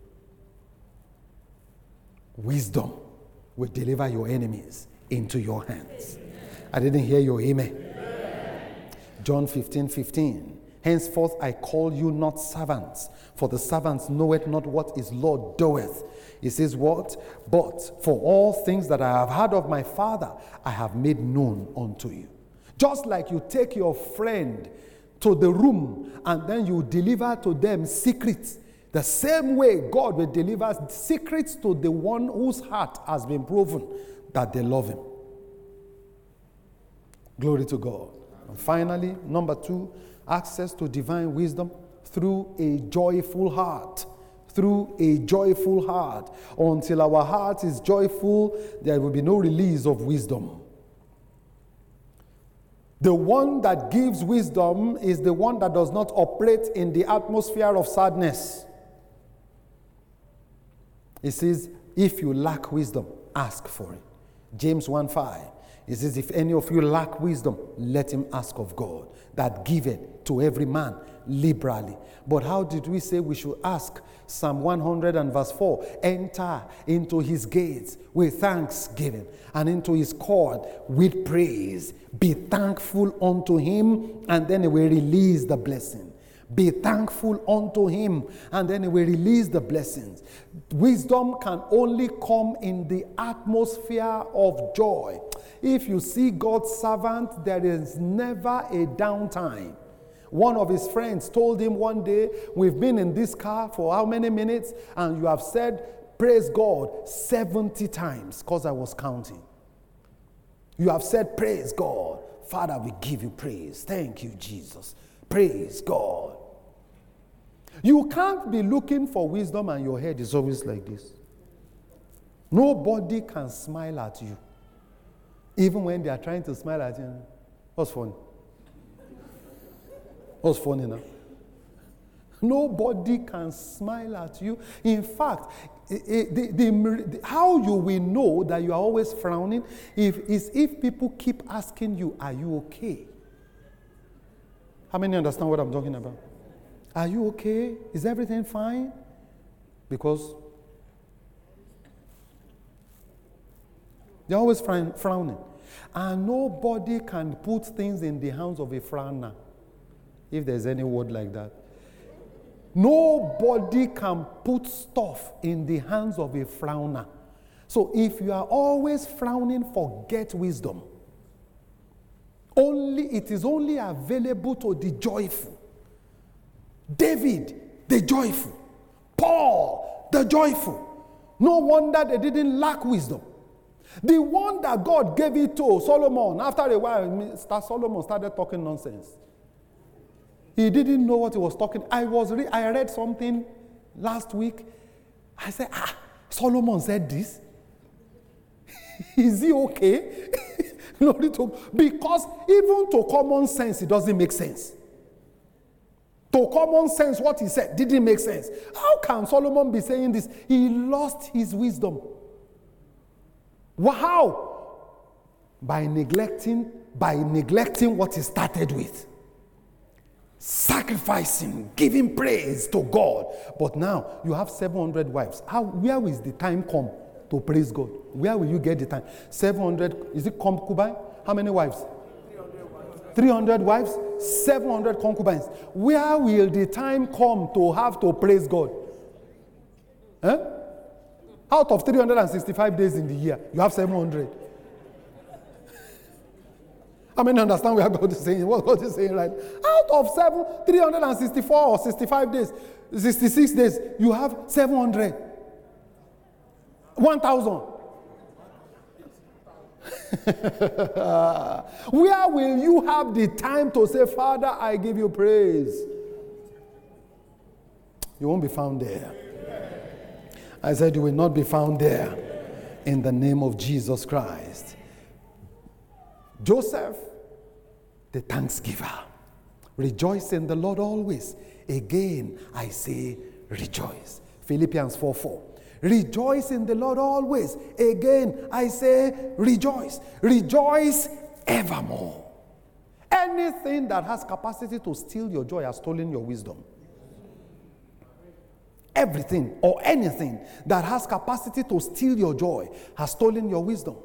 Speaker 1: Wisdom will deliver your enemies into your hands. I didn't hear your amen. John 15:15. Henceforth I call you not servants, for the servants knoweth not what his Lord doeth. He says what? But for all things that I have heard of my Father, I have made known unto you. Just like you take your friend to the room and then you deliver to them secrets, the same way God will deliver secrets to the one whose heart has been proven that they love him. Glory to God. And finally, number 2, access to divine wisdom through a joyful heart. through a joyful heart. Until our heart is joyful, there will be no release of wisdom. The one that gives wisdom is the one that does not operate in the atmosphere of sadness. It says, if you lack wisdom, ask for it. James 1:5. It says, if any of you lack wisdom, let him ask of God, that giveth to every man liberally. But how did we say we should ask? Psalm 100 and verse 4. Enter into his gates with thanksgiving and into his court with praise. Be thankful unto him, and then he will release the blessing. Be thankful unto him, and then he will release the blessings. Wisdom can only come in the atmosphere of joy. If you see God's servant, there is never a downtime. One of his friends told him one day, we've been in this car for how many minutes? And you have said, praise God, 70 times, because I was counting. You have said, praise God. Father, we give you praise. Thank you, Jesus. Praise God. You can't be looking for wisdom and your head is always like this. Nobody can smile at you. Even when they are trying to smile at you. What's funny? What's funny now? Nobody can smile at you. In fact, how you will know that you are always frowning is if people keep asking you, are you okay? How many understand what I'm talking about? Are you okay? Is everything fine? Because they're always frowning. And nobody can put things in the hands of a frowner, if there's any word like that. Nobody can put stuff in the hands of a frowner. So if you are always frowning, forget wisdom. It is only available to the joyful. David, the joyful. Paul, the joyful. No wonder they didn't lack wisdom. The one that God gave it to Solomon, after a while, Solomon started talking nonsense. He didn't know what he was talking. I read something last week. I said, Solomon said this. Is he okay? Glory to, because even to common sense, it doesn't make sense. To common sense, what he said didn't make sense. How can Solomon be saying this? He lost his wisdom. How? By neglecting what he started with. Sacrificing, giving praise to God. But now you have 700 wives. Where will the time come to praise God? Where will you get the time? 700, is it concubine? How many wives? 300 wives, 700 concubines. Where will the time come to have to praise God? Out of 365 days in the year, you have 700. How many understand what God is saying? What God is saying, right? Out of 364 or 65 days, 66 days, you have 700. 1,000. Where will you have the time to say, Father, I give you praise? You won't be found there. I said you will not be found there. In the name of Jesus Christ. Joseph, the thanksgiver. Rejoice in the Lord always. Again, I say rejoice. Philippians 4:4. Rejoice in the Lord always. Again, I say rejoice. Rejoice evermore. Anything that has capacity to steal your joy has stolen your wisdom. Everything or anything that has capacity to steal your joy has stolen your wisdom.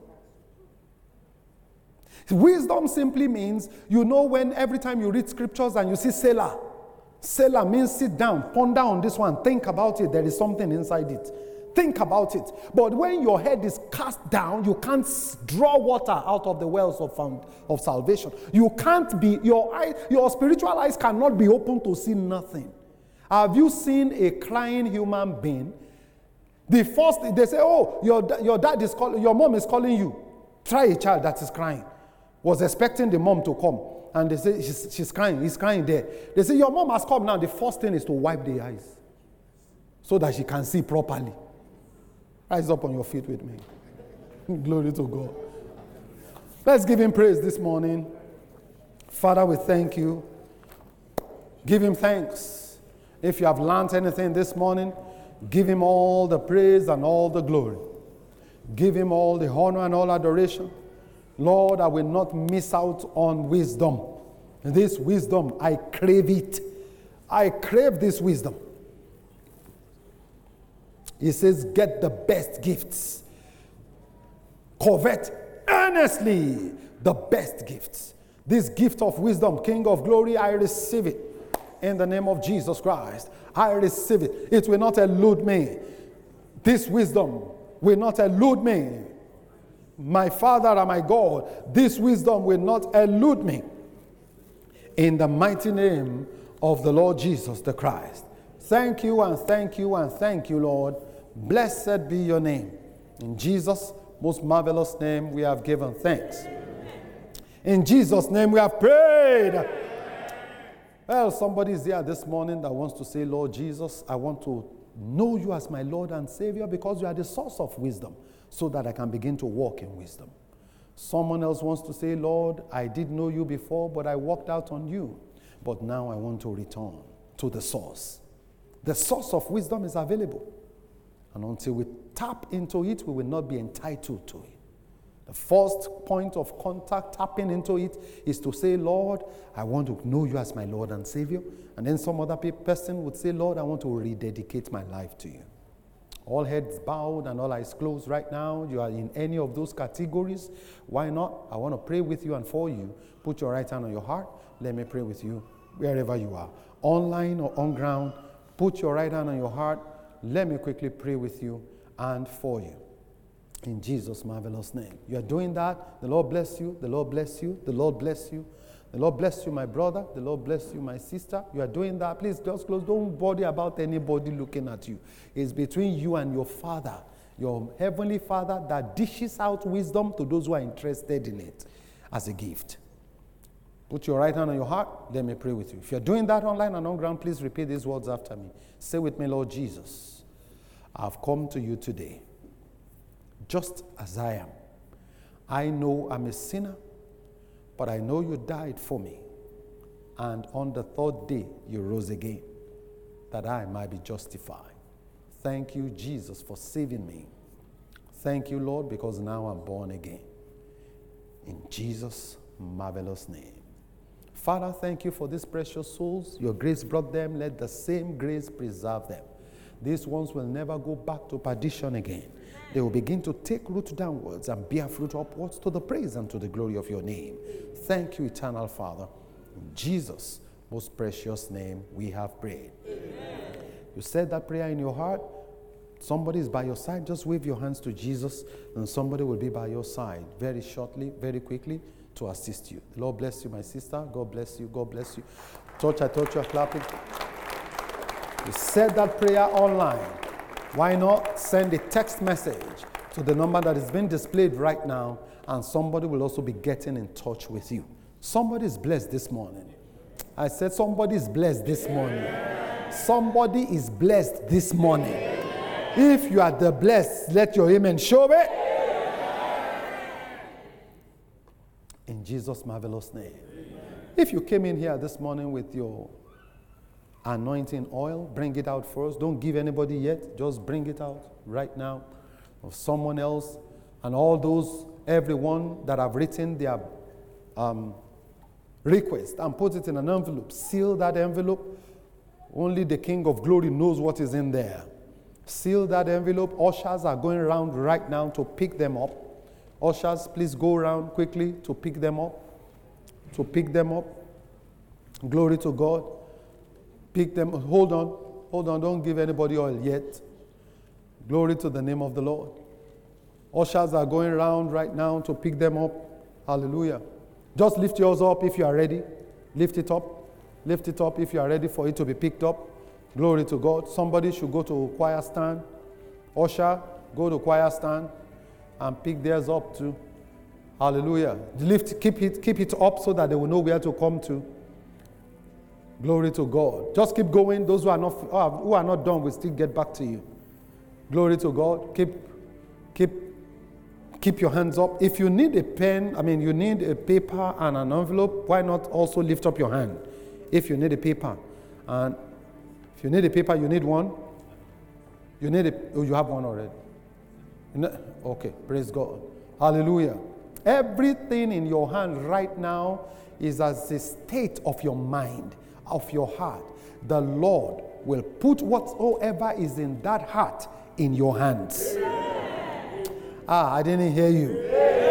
Speaker 1: Wisdom simply means, you know, when every time you read scriptures and you see Selah. Selah means sit down, ponder on this one, think about it. There is something inside it. Think about it. But when your head is cast down, you can't draw water out of the wells of salvation. You can't be, your spiritual eyes cannot be open to see nothing. Have you seen a crying human being? They say, oh, your dad is calling, your mom is calling you. Try a child that is crying. Was expecting the mom to come. And they say, she's crying, he's crying there. They say, your mom has come now. The first thing is to wipe the eyes. so that she can see properly. Rise up on your feet with me. Glory to God. Let's give him praise this morning. Father, we thank you. Give him thanks. If you have learned anything this morning, give him all the praise and all the glory. Give him all the honor and all adoration. Lord, I will not miss out on wisdom. This wisdom, I crave it. I crave this wisdom. He says, get the best gifts. Covet earnestly the best gifts. This gift of wisdom, King of glory, I receive it. In the name of Jesus Christ, I receive it. It will not elude me. This wisdom will not elude me. My Father and my God, this wisdom will not elude me. In the mighty name of the Lord Jesus the Christ. Thank you and thank you and thank you, Lord. Blessed be your name. In Jesus' most marvelous name we have given thanks. In Jesus' name we have prayed. Well, somebody is here this morning that wants to say, Lord Jesus, I want to know you as my Lord and Savior because you are the source of wisdom so that I can begin to walk in wisdom. Someone else wants to say, Lord, I did know you before, but I walked out on you. But now I want to return to the source. The source of wisdom is available. And until we tap into it, we will not be entitled to it. The first point of contact, tapping into it, is to say, Lord, I want to know you as my Lord and Savior. And then some other person would say, Lord, I want to rededicate my life to you. All heads bowed and all eyes closed right now. You are in any of those categories. Why not? I want to pray with you and for you. Put your right hand on your heart. Let me pray with you wherever you are. Online or on ground, put your right hand on your heart. Let me quickly pray with you and for you. In Jesus' marvelous name. You are doing that. The Lord bless you. The Lord bless you. The Lord bless you. The Lord bless you, my brother. The Lord bless you, my sister. You are doing that. Please just close. Don't bother about anybody looking at you. It's between you and your Father, your heavenly Father, that dishes out wisdom to those who are interested in it as a gift. Put your right hand on your heart. Let me pray with you. If you're doing that online and on ground, please repeat these words after me. Say with me, Lord Jesus, I've come to you today, just as I am. I know I'm a sinner, but I know you died for me. And on the third day, you rose again, that I might be justified. Thank you, Jesus, for saving me. Thank you, Lord, because now I'm born again. In Jesus' marvelous name. Father, thank you for these precious souls. Your grace brought them. Let the same grace preserve them. These ones will never go back to perdition again. They will begin to take root downwards and bear fruit upwards to the praise and to the glory of your name. Thank you, eternal Father. In Jesus' most precious name we have prayed. Amen. You said that prayer in your heart. Somebody is by your side. Just wave your hands to Jesus and somebody will be by your side very shortly, very quickly to assist you. The Lord bless you, my sister. God bless you. God bless you. Touch, I touch you, clapping. You said that prayer online. Why not send a text message to the number that is being displayed right now, and somebody will also be getting in touch with you. Somebody is blessed this morning. I said somebody is blessed this morning. Somebody is blessed this morning. If you are the blessed, let your amen show it. In Jesus' marvelous name. If you came in here this morning with your anointing oil, bring it out first. Don't give anybody yet. Just bring it out right now. Of someone else. And all those, everyone that have written their request and put it in an envelope. Seal that envelope. Only the King of Glory knows what is in there. Seal that envelope. Ushers are going around right now to pick them up. Ushers, please go around quickly to pick them up. To pick them up. Glory to God. Pick them. Hold on. Don't give anybody oil yet. Glory to the name of the Lord. Ushers are going around right now to pick them up. Hallelujah. Just lift yours up if you are ready. Lift it up. Lift it up if you are ready for it to be picked up. Glory to God. Somebody should go to choir stand. Usher, go to choir stand and pick theirs up too. Hallelujah. Keep it up so that they will know where to come to. Glory to God. Just keep going. Those who are not done will still get back to you. Glory to God. Keep your hands up. If you need a pen, you need a paper and an envelope, why not also lift up your hand? If you need a paper. And if you need a paper, you need one. You have one already. Okay, praise God. Hallelujah. Everything in your hand right now is as a state of your mind, of your heart. The Lord will put whatsoever is in that heart in your hands. I didn't hear you.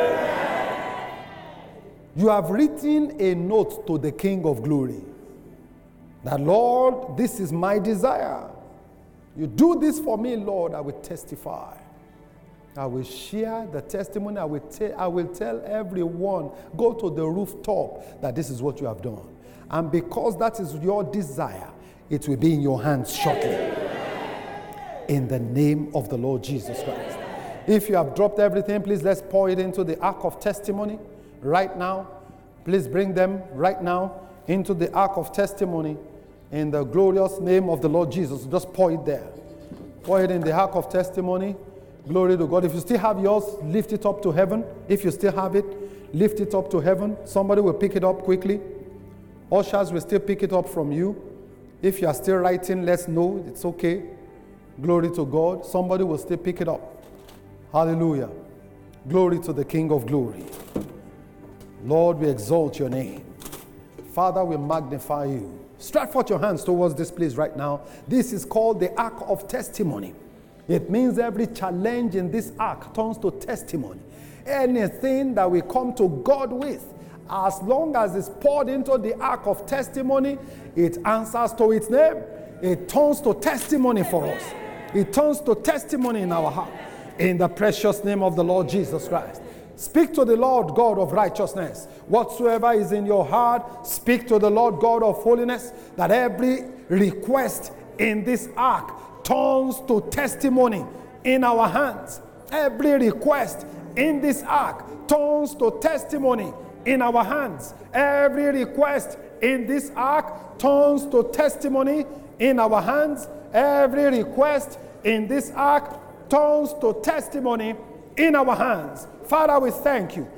Speaker 1: You have written a note to the King of Glory. That, Lord, this is my desire. You do this for me, Lord, I will testify. I will share the testimony. I will tell everyone, go to the rooftop, that this is what you have done. And because that is your desire, it will be in your hands shortly. In the name of the Lord Jesus Christ. If you have dropped everything, please let's pour it into the ark of testimony right now. Please bring them right now into the ark of testimony in the glorious name of the Lord Jesus. Just pour it there. Pour it in the ark of testimony. Glory to God. If you still have yours, lift it up to heaven. If you still have it, lift it up to heaven. Somebody will pick it up quickly. Ushers will still pick it up from you. If you are still writing, let's know. It's okay. Glory to God. Somebody will still pick it up. Hallelujah. Glory to the King of Glory. Lord, we exalt your name. Father, we magnify you. Stretch forth your hands towards this place right now. This is called the Ark of Testimony. It means every challenge in this ark turns to testimony. Anything that we come to God with, as long as it's poured into the ark of testimony, it answers to its name. It turns to testimony for us. It turns to testimony in our heart. In the precious name of the Lord Jesus Christ. Speak to the Lord God of righteousness. Whatsoever is in your heart, speak to the Lord God of holiness, that every request in this ark turns to testimony in our hands. Every request in this ark turns to testimony in our hands. Every request in this ark turns to testimony in our hands. Every request in this ark turns to testimony in our hands. Father, we thank you.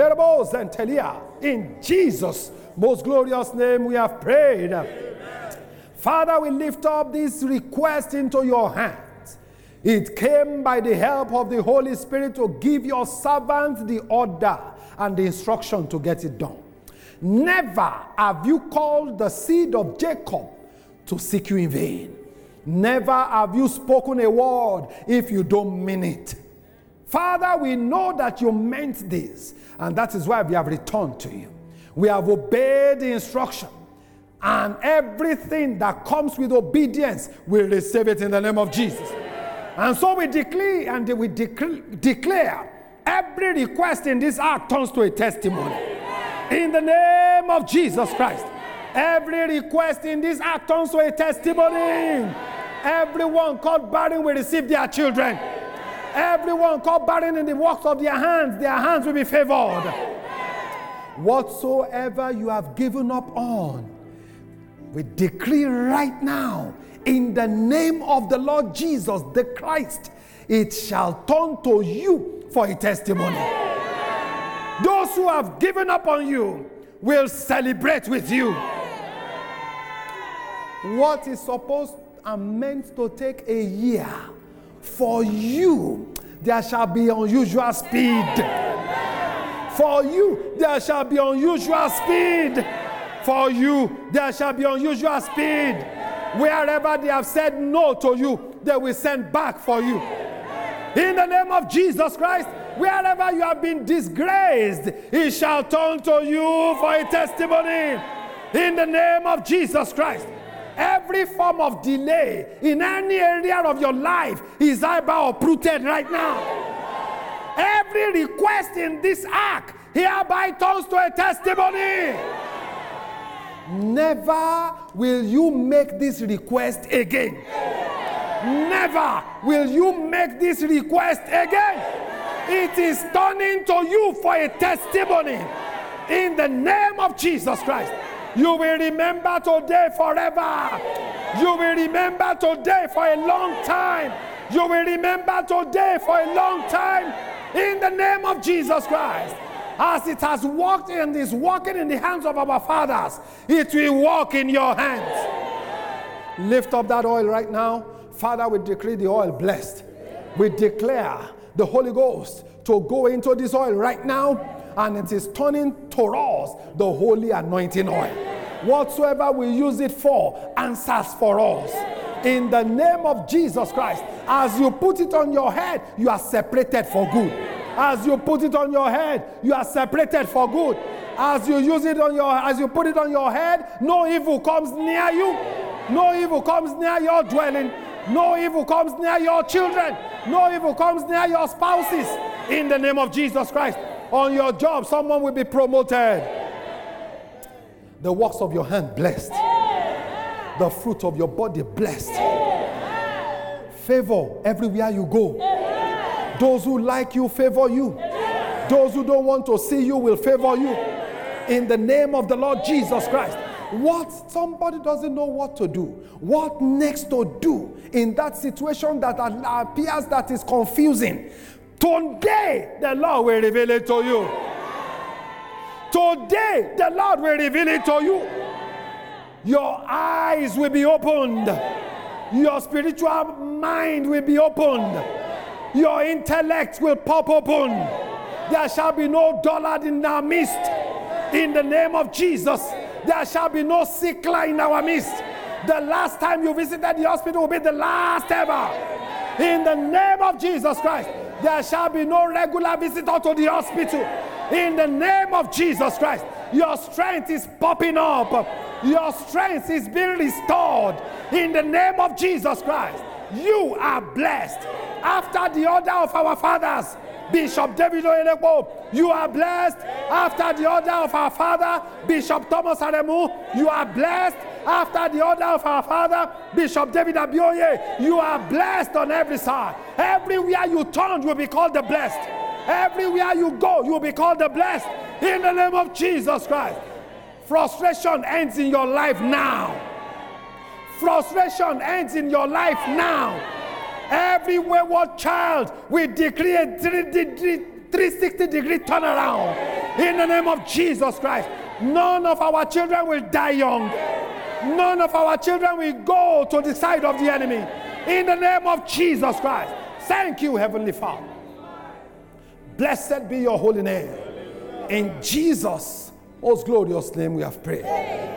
Speaker 1: In Jesus' most glorious name we have prayed. Father, we lift up this request into your hands. It came by the help of the Holy Spirit to give your servant the order and the instruction to get it done. Never have you called the seed of Jacob to seek you in vain. Never have you spoken a word if you don't mean it. Father, we know that you meant this, and that is why we have returned to you. We have obeyed the instruction. And everything that comes with obedience, we receive it in the name of Jesus. And so we declare every request in this ark turns to a testimony. In the name of Jesus Christ. Every request in this ark turns to a testimony. Everyone called barren will receive their children. Everyone called barren in the works of their hands will be favored. Whatsoever you have given up on, we decree right now, in the name of the Lord Jesus, the Christ, it shall turn to you for a testimony. Those who have given up on you will celebrate with you. What is supposed and meant to take a year, for you, there shall be unusual speed. For you, there shall be unusual speed. For you, there shall be unusual speed. Wherever they have said no to you, they will send back for you. In the name of Jesus Christ, wherever you have been disgraced, it shall turn to you for a testimony. In the name of Jesus Christ. Every form of delay in any area of your life is hereby uprooted right now. Every request in this ark hereby turns to a testimony. Never will you make this request again. Never will you make this request again. It is turning to you for a testimony. In the name of Jesus Christ. You will remember today forever. You will remember today for a long time. You will remember today for a long time. In the name of Jesus Christ. As it has walked and is walking in the hands of our fathers, it will walk in your hands. Lift up that oil right now. Father, we decree the oil blessed. We declare the Holy Ghost to go into this oil right now, and it is turning to us the holy anointing oil. Whatsoever we use it for answers for us. In the name of Jesus Christ, as you put it on your head, you are separated for good. As you put it on your head, you are separated for good. As you use it as you put it on your head, no evil comes near you. No evil comes near your dwelling. No evil comes near your children. No evil comes near your spouses. In the name of Jesus Christ. On your job, someone will be promoted. The works of your hand blessed. The fruit of your body blessed. Favor everywhere you go. Those who like you favor you. Those who don't want to see you will favor you. In the name of the Lord Jesus Christ. What somebody doesn't know what to do, what next to do in that situation that appears that is confusing. Today, the Lord will reveal it to you. Today, the Lord will reveal it to you. Your eyes will be opened. Your spiritual mind will be opened. Your intellect will pop open. There shall be no dullard in our midst. In the name of Jesus, there shall be no sickler in our midst. The last time you visited the hospital will be the last ever. In the name of Jesus Christ, there shall be no regular visitor to the hospital. In the name of Jesus Christ, your strength is popping up. Your strength is being restored. In the name of Jesus Christ, you are blessed. After the order of our fathers, Bishop David Oyedepo, you are blessed. After the order of our father, Bishop Thomas Aremu, you are blessed. After the order of our father, Bishop David Abioye, you are blessed on every side. Everywhere you turn, you will be called the blessed. Everywhere you go, you will be called the blessed. In the name of Jesus Christ. Frustration ends in your life now. Frustration ends in your life now. Every wayward child, we decree a 360-degree turnaround. In the name of Jesus Christ. None of our children will die young. None of our children will go to the side of the enemy. In the name of Jesus Christ. Thank you, Heavenly Father. Blessed be your holy name. In Jesus' most glorious name we have prayed.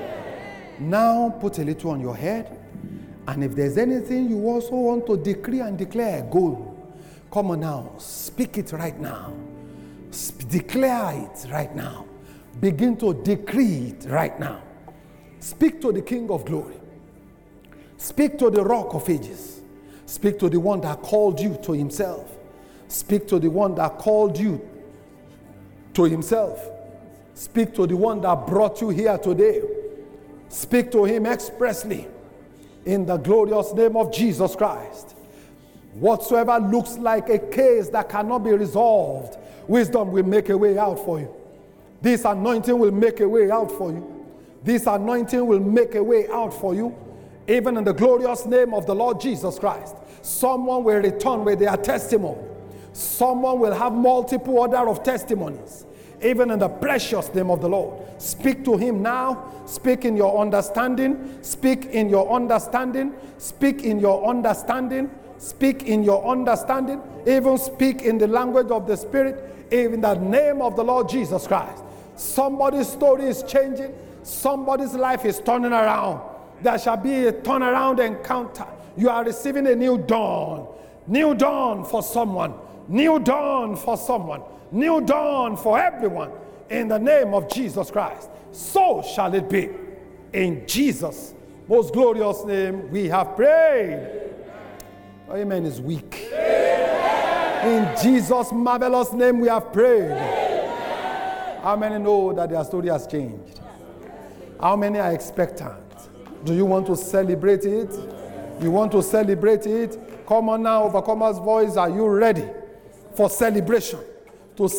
Speaker 1: Now put a little on your head. And if there's anything you also want to decree and declare, go. Come on now. Speak it right now. Declare it right now. Begin to decree it right now. Speak to the King of Glory. Speak to the Rock of Ages. Speak to the one that called you to himself. Speak to the one that called you to himself. Speak to the one that brought you here today. Speak to him expressly. In the glorious name of Jesus Christ. Whatsoever looks like a case that cannot be resolved, wisdom will make a way out for you. This anointing will make a way out for you. This anointing will make a way out for you. Even in the glorious name of the Lord Jesus Christ. Someone will return with their testimony. Someone will have multiple order of testimonies. Even in the precious name of the Lord. Speak to him now. Speak in your understanding. Speak in your understanding. Speak in your understanding. Speak in your understanding. Even speak in the language of the Spirit. In the name of the Lord Jesus Christ. Somebody's story is changing. Somebody's life is turning around. There shall be a turnaround encounter. You are receiving a new dawn. New dawn for someone. New dawn for someone. New dawn for everyone. In the name of Jesus Christ. So shall it be. In Jesus' most glorious name we have prayed. Amen is weak. In Jesus' marvelous name we have prayed. How many know that their story has changed? How many are expectant? Do you want to celebrate it? You want to celebrate it? Come on now, Overcomer's Voice. Are you ready for celebration? To